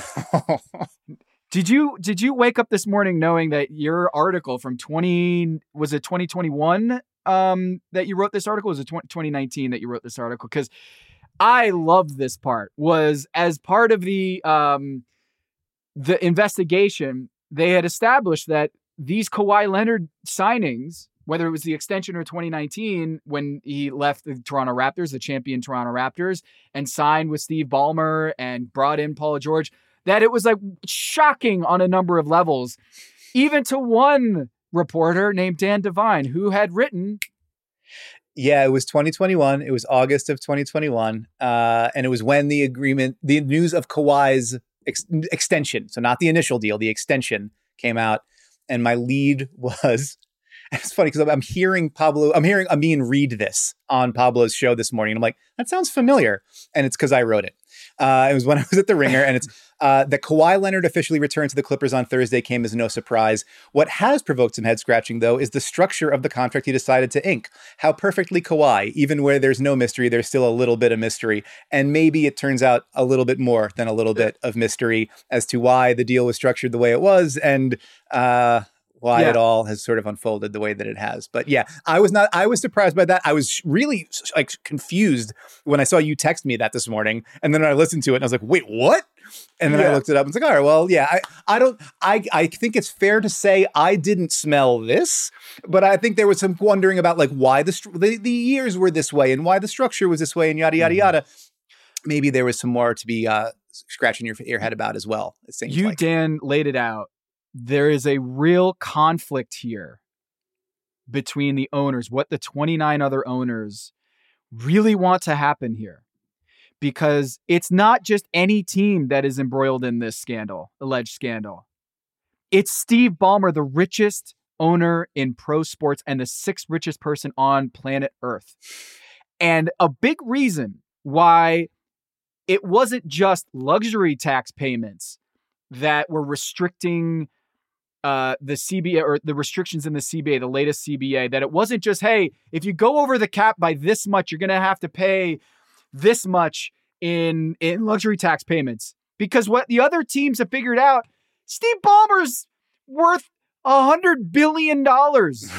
Did you did you wake up this morning knowing that your article from twenty was it twenty twenty-one um, that you wrote this article? Was it twenty nineteen that you wrote this article? Because I loved this part, was as part of the um, the investigation, they had established that these Kawhi Leonard signings, whether it was the extension or twenty nineteen, when he left the Toronto Raptors, the champion Toronto Raptors, and signed with Steve Ballmer and brought in Paul George, that it was like shocking on a number of levels, even to one reporter named Dan Devine, who had written... Yeah, it was twenty twenty-one. It was August of twenty twenty-one. Uh, and it was when the agreement, the news of Kawhi's ex- extension, so not the initial deal, the extension came out. And my lead was, it's funny because I'm hearing Pablo, I'm hearing Amin read this on Pablo's show this morning. And I'm like, that sounds familiar. And it's because I wrote it. Uh, it was when I was at the Ringer, and it's uh, that Kawhi Leonard officially returned to the Clippers on Thursday came as no surprise. What has provoked some head scratching, though, is the structure of the contract he decided to ink. How perfectly Kawhi, even where there's no mystery, there's still a little bit of mystery. And maybe it turns out a little bit more than a little bit of mystery as to why the deal was structured the way it was. And, uh, why yeah. it all has sort of unfolded the way that it has. But yeah, I was not, I was surprised by that. I was really like confused when I saw you text me that this morning. And then I listened to it and I was like, wait, what? And then yeah. I looked it up and was like, all right, well, yeah, I, I don't, I, I think it's fair to say I didn't smell this, but I think there was some wondering about like why the, the, the years were this way and why the structure was this way and yada, yada, mm-hmm. yada. Maybe there was some more to be uh, scratching your, your head about as well. It seems you, like. Dan, laid it out. There is a real conflict here between the owners, what the twenty-nine other owners really want to happen here. Because it's not just any team that is embroiled in this scandal, alleged scandal. It's Steve Ballmer, the richest owner in pro sports and the sixth richest person on planet Earth. And a big reason why it wasn't just luxury tax payments that were restricting uh, the C B A or the restrictions in the C B A, the latest C B A, that it wasn't just, hey, if you go over the cap by this much, you're going to have to pay this much in, in luxury tax payments. Because what the other teams have figured out, Steve Ballmer's worth a hundred billion dollars.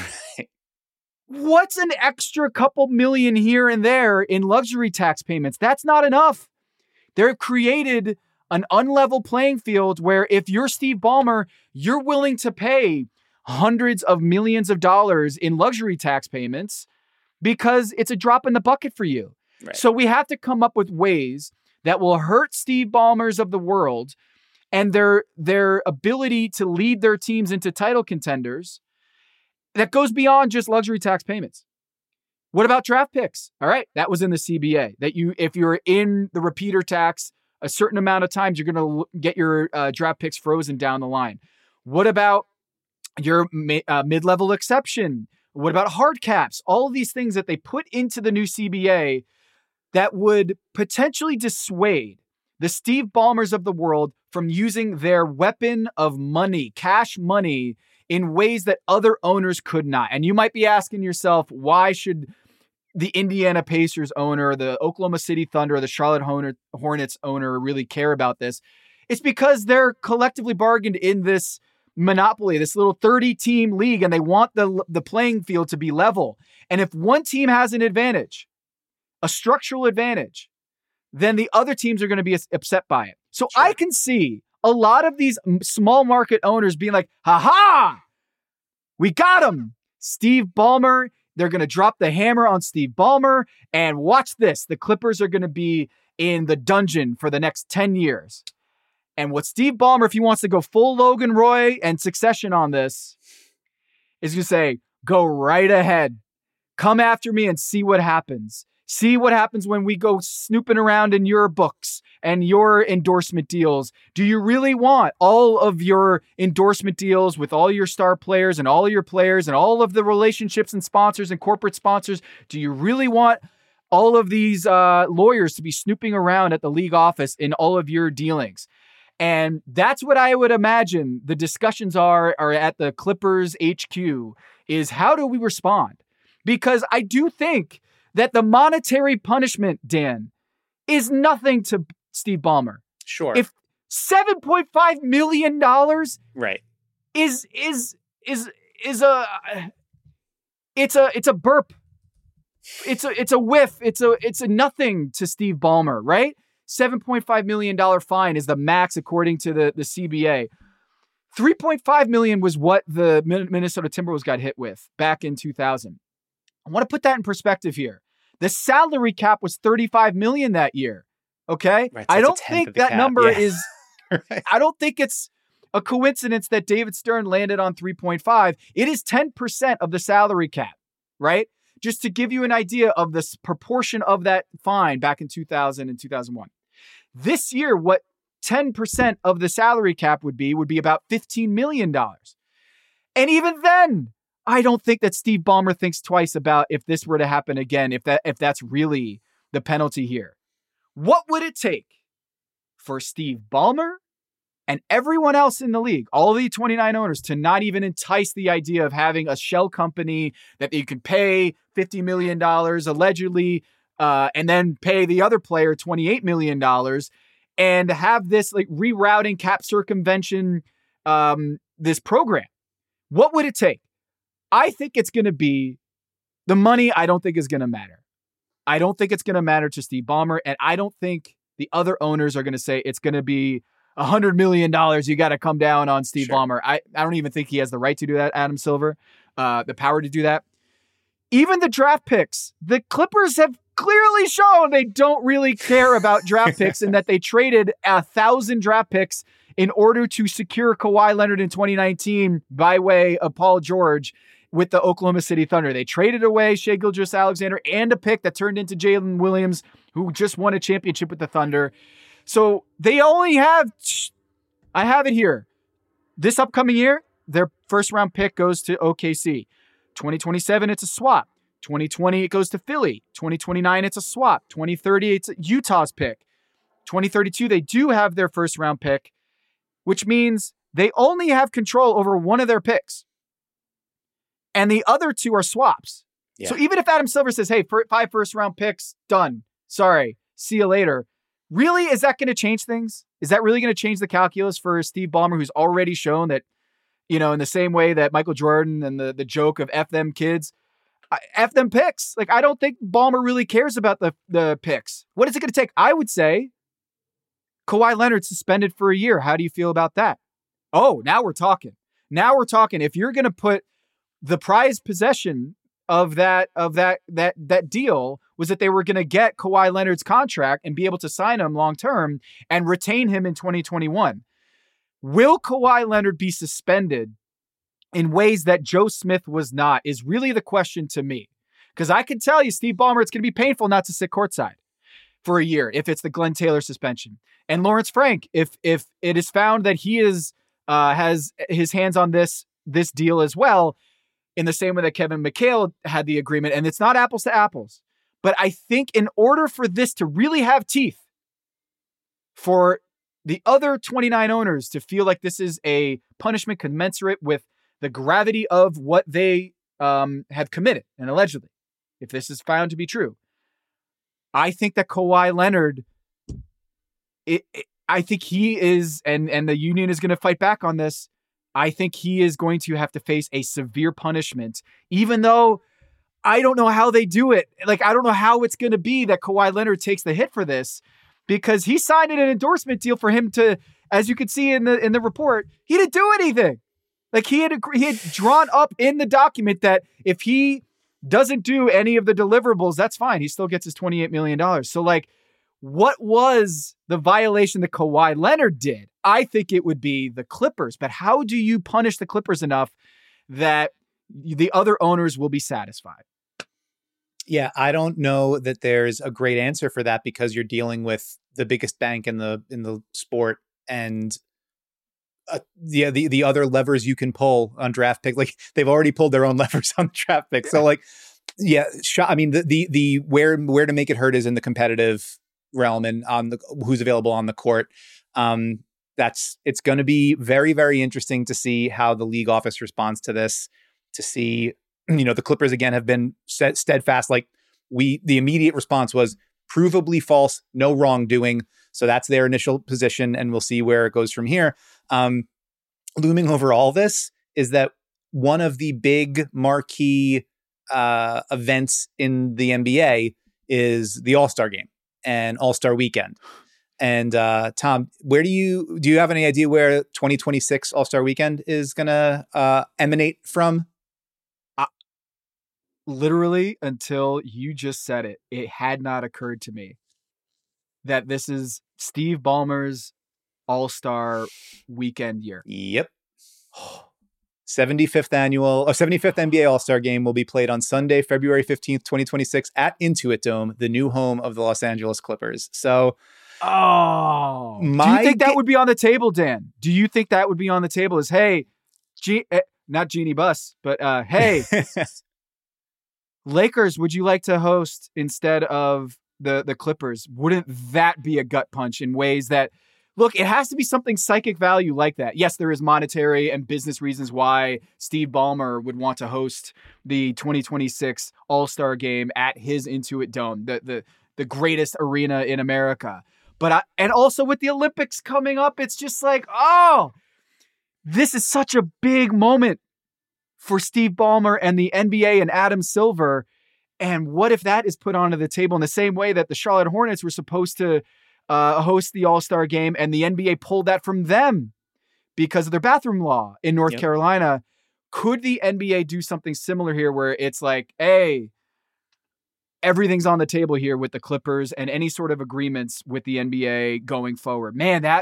What's an extra couple million here and there in luxury tax payments? That's not enough. They've created an unlevel playing field where if you're Steve Ballmer, you're willing to pay hundreds of millions of dollars in luxury tax payments because it's a drop in the bucket for you. Right. So we have to come up with ways that will hurt Steve Ballmers of the world and their, their ability to lead their teams into title contenders that goes beyond just luxury tax payments. What about draft picks? All right, that was in the C B A. That you, if you're in the repeater tax, a certain amount of times you're going to get your uh, draft picks frozen down the line. What about your ma- uh, mid-level exception? What about hard caps? All of these things that they put into the new C B A that would potentially dissuade the Steve Ballmers of the world from using their weapon of money, cash money, in ways that other owners could not. And you might be asking yourself, why should the Indiana Pacers owner, the Oklahoma City Thunder, or the Charlotte Hornets owner really care about this? It's because they're collectively bargained in this monopoly, this little thirty-team league, and they want the, the playing field to be level. And if one team has an advantage, a structural advantage, then the other teams are going to be upset by it. So sure. I can see a lot of these small market owners being like, ha-ha, we got him. Steve Ballmer. They're going to drop the hammer on Steve Ballmer, and watch this. The Clippers are going to be in the dungeon for the next ten years. And what Steve Ballmer, if he wants to go full Logan Roy and Succession on this, is going to say, go right ahead. Come after me and see what happens. See what happens when we go snooping around in your books and your endorsement deals. Do you really want all of your endorsement deals with all your star players and all your players and all of the relationships and sponsors and corporate sponsors? Do you really want all of these uh, lawyers to be snooping around at the league office in all of your dealings? And that's what I would imagine the discussions are, are at the Clippers H Q, is how do we respond? Because I do think that the monetary punishment, Dan, is nothing to Steve Ballmer. Sure. If seven point five million dollars right. is is is is a it's a it's a burp it's a it's a whiff. It's a it's a nothing to Steve Ballmer, right? seven point five million dollars fine is the max according to the, the C B A. three point five million dollars was what the Minnesota Timberwolves got hit with back in two thousand. I want to put that in perspective here. The salary cap was thirty-five million dollars that year. Okay? Right, so I don't think that cap. number yeah. is right. I don't think it's a coincidence that David Stern landed on three point five. It is ten percent of the salary cap, right? Just to give you an idea of the proportion of that fine back in two thousand and two thousand one. This year, what ten percent of the salary cap would be, would be about fifteen million dollars. And even then, I don't think that Steve Ballmer thinks twice about if this were to happen again, if that if that's really the penalty here. What would it take for Steve Ballmer and everyone else in the league, all of the twenty-nine owners, to not even entice the idea of having a shell company that you can pay fifty million dollars allegedly, uh, and then pay the other player twenty-eight million dollars and have this like rerouting cap circumvention, um, this program? What would it take? I think it's going to be the money. I don't think is going to matter. I don't think it's going to matter to Steve Ballmer. And I don't think the other owners are going to say it's going to be one hundred million dollars. You got to come down on Steve Sure. Ballmer. I, I don't even think he has the right to do that, Adam Silver, uh, the power to do that. Even the draft picks, the Clippers have clearly shown they don't really care about draft picks and that they traded a thousand draft picks in order to secure Kawhi Leonard in twenty nineteen by way of Paul George with the Oklahoma City Thunder. They traded away Shai Gilgeous-Alexander and a pick that turned into Jalen Williams, who just won a championship with the Thunder. So they only have, I have it here. This upcoming year, their first round pick goes to O K C. twenty twenty-seven, it's a swap. twenty twenty, it goes to Philly. twenty twenty-nine, it's a swap. twenty thirty, it's Utah's pick. twenty thirty-two, they do have their first round pick, which means they only have control over one of their picks. And the other two are swaps. Yeah. So even if Adam Silver says, hey, five first round picks, done. Sorry, see you later. Really, is that going to change things? Is that really going to change the calculus for Steve Ballmer, who's already shown that, you know, in the same way that Michael Jordan and the, the joke of F them kids, F them picks. Like, I don't think Ballmer really cares about the, the picks. What is it going to take? I would say Kawhi Leonard suspended for a year. How do you feel about that? Oh, now we're talking. Now we're talking. If you're going to put the prized possession of that, of that, that, that deal was that they were going to get Kawhi Leonard's contract and be able to sign him long-term and retain him in twenty twenty-one. Will Kawhi Leonard be suspended in ways that Joe Smith was not is really the question to me. Because I can tell you, Steve Ballmer, it's going to be painful not to sit courtside for a year if it's the Glenn Taylor suspension. And Lawrence Frank, if if it is found that he is uh, has his hands on this this deal as well, in the same way that Kevin McHale had the agreement, and it's not apples to apples. But I think in order for this to really have teeth, for the other twenty-nine owners to feel like this is a punishment commensurate with the gravity of what they um, have committed, and allegedly, if this is found to be true, I think that Kawhi Leonard, it, it, I think he is, and, and the union is going to fight back on this. I think he is going to have to face a severe punishment, even though I don't know how they do it. Like, I don't know how it's going to be that Kawhi Leonard takes the hit for this, because he signed an endorsement deal for him to, as you can see in the in the report, he didn't do anything. Like, he had he had drawn up in the document that if he doesn't do any of the deliverables, that's fine. He still gets his twenty-eight million dollars. So, like, what was the violation that Kawhi Leonard did? I think it would be the Clippers. But how do you punish the Clippers enough that the other owners will be satisfied? Yeah, I don't know that there's a great answer for that, because you're dealing with the biggest bank in the in the sport, and uh, the, the the other levers you can pull on draft picks. Like, they've already pulled their own levers on draft picks. So, like, yeah, sh- I mean, the the the where where to make it hurt is in the competitive realm and on the who's available on the court. Um, that's it's going to be very, very interesting to see how the league office responds to this. To see. You know, the Clippers, again, have been set, steadfast. Like, we, the immediate response was provably false, no wrongdoing. So that's their initial position, and we'll see where it goes from here. Um, looming over all this is that one of the big marquee uh, events in the N B A is the All-Star game and All-Star weekend. And uh, Tom, where do you do you have any idea where twenty twenty-six All-Star weekend is going to uh, emanate from? Uh, literally, until you just said it, it had not occurred to me that this is Steve Ballmer's All-Star weekend year. Yep. seventy-fifth annual or seventy-fifth N B A All-Star game will be played on Sunday, February fifteenth, twenty twenty-six at Intuit Dome, the new home of the Los Angeles Clippers. So Oh, My do you think that ga- would be on the table, Dan? Do you think that would be on the table? Is hey, G- eh, not Jeannie Buss, but uh, hey, Lakers, would you like to host instead of the the Clippers? Wouldn't that be a gut punch in ways that, look, it has to be something psychic value like that. Yes, there is monetary and business reasons why Steve Ballmer would want to host the twenty twenty-six All-Star game at his Intuit Dome, the the the greatest arena in America. But I, and also with the Olympics coming up, it's just like, oh, this is such a big moment for Steve Ballmer and the N B A and Adam Silver. And what if that is put onto the table in the same way that the Charlotte Hornets were supposed to uh, host the All-Star game and the N B A pulled that from them because of their bathroom law in North Yep. Carolina? Could the N B A do something similar here where it's like, hey, everything's on the table here with the Clippers and any sort of agreements with the N B A going forward? Man, that,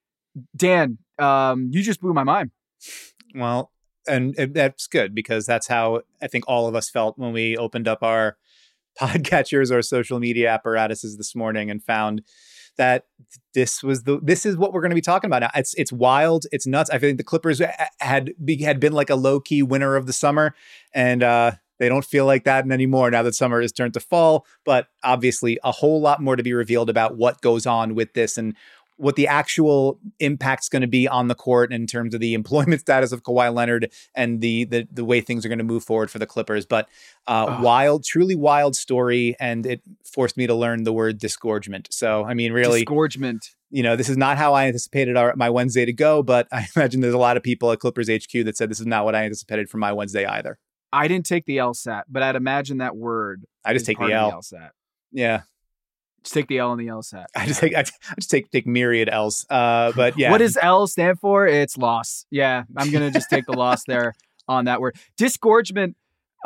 Dan, um, you just blew my mind. Well, and, and that's good because that's how I think all of us felt when we opened up our podcatchers or social media apparatuses this morning and found that this was the this is what we're going to be talking about now. It's it's wild, it's nuts. I think the Clippers had be, had been like a low key winner of the summer, and uh, they don't feel like that anymore now that summer has turned to fall. But obviously, a whole lot more to be revealed about what goes on with this and what the actual impact's going to be on the court in terms of the employment status of Kawhi Leonard and the the, the way things are going to move forward for the Clippers. But uh, oh. wild, truly wild story. And it forced me to learn the word disgorgement. So, I mean, really, disgorgement. You know, this is not how I anticipated our, my Wednesday to go, but I imagine there's a lot of people at Clippers H Q that said this is not what I anticipated for my Wednesday either. I didn't take the LSAT, but I'd imagine that word. I just take the L. The LSAT. Yeah. Just take the L on the LSAT. I just take I just take take myriad L's. Uh, but yeah, what does L stand for? It's loss. Yeah, I'm gonna just take the loss there on that word. Disgorgement.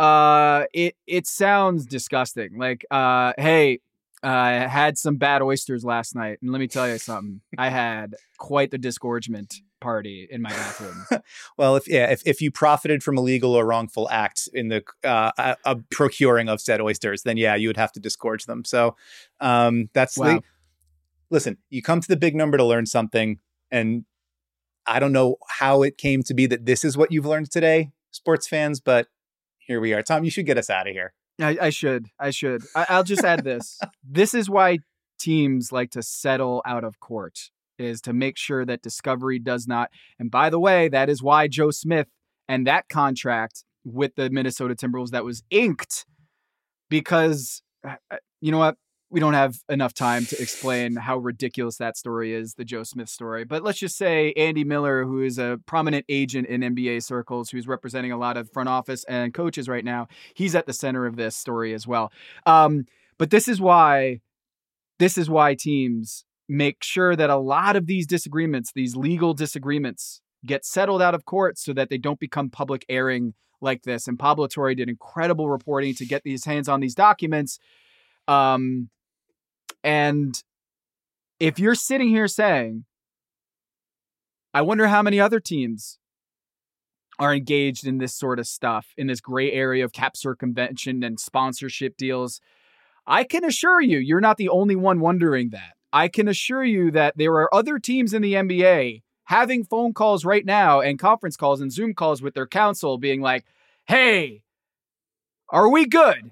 Uh, it it sounds disgusting. Like, uh, hey, uh, I had some bad oysters last night, and let me tell you something. I had quite the disgorgement party in my bathroom. Well, if yeah, if, if you profited from illegal or wrongful acts in the uh, uh, uh, procuring of said oysters, then yeah, you would have to disgorge them. So um, that's wow. the listen. You come to the big number to learn something, and I don't know how it came to be that this is what you've learned today, sports fans. But here we are. Tom, you should get us out of here. I, I should. I should. I, I'll just add this. This is why teams like to settle out of court. Is to make sure that discovery does not. And by the way, that is why Joe Smith and that contract with the Minnesota Timberwolves that was inked, because you know what? We don't have enough time to explain how ridiculous that story is, the Joe Smith story. But let's just say Andy Miller, who is a prominent agent in N B A circles, who's representing a lot of front office and coaches right now, he's at the center of this story as well. Um, but this is why, this is why teams make sure that a lot of these disagreements, these legal disagreements, get settled out of court so that they don't become public airing like this. And Pablo Torre did incredible reporting to get these hands on these documents. Um, and if you're sitting here saying, I wonder how many other teams are engaged in this sort of stuff, in this gray area of cap circumvention and sponsorship deals, I can assure you, you're not the only one wondering that. I can assure you that there are other teams in the N B A having phone calls right now and conference calls and Zoom calls with their counsel being like, hey, are we good?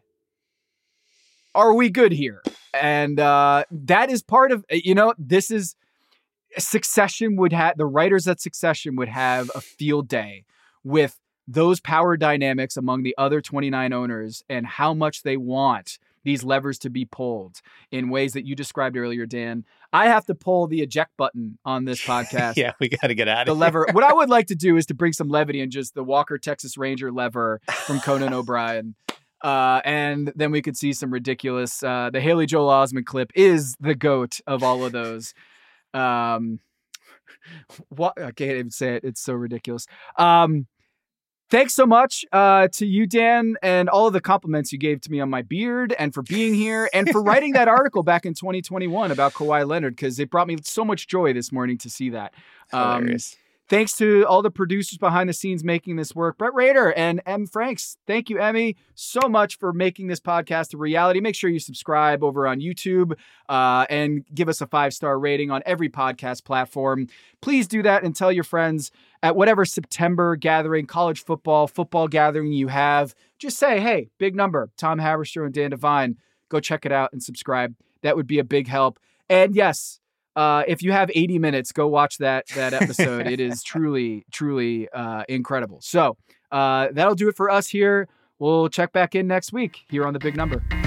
Are we good here? And uh, that is part of, you know, this is Succession would have, the writers at Succession would have a field day with those power dynamics among the other twenty-nine owners and how much they want these levers to be pulled in ways that you described earlier, Dan. I have to pull the eject button on this podcast. Yeah, we got to get out of the here. lever. What I would like to do is to bring some levity and just the Walker Texas Ranger lever from Conan O'Brien. Uh, and then we could see some ridiculous, uh, the Haley Joel Osment clip is the GOAT of all of those. Um, what, I can't even say it. It's so ridiculous. Um, Thanks so much uh, to you, Dan, and all of the compliments you gave to me on my beard and for being here and for writing that article back in twenty twenty-one about Kawhi Leonard, because it brought me so much joy this morning to see that. Um, Hilarious. Thanks to all the producers behind the scenes making this work. Brett Rader and Em Franks. Thank you, Emmy, so much for making this podcast a reality. Make sure you subscribe over on YouTube uh, and give us a five-star rating on every podcast platform. Please do that and tell your friends at whatever September gathering, college football, football gathering you have. Just say, hey, Big Number, Tom Haberstroh and Dan Devine. Go check it out and subscribe. That would be a big help. And yes, Uh, if you have eighty minutes, go watch that that episode. It is truly, truly uh, incredible. So uh, that'll do it for us here. We'll check back in next week here on The Big Number.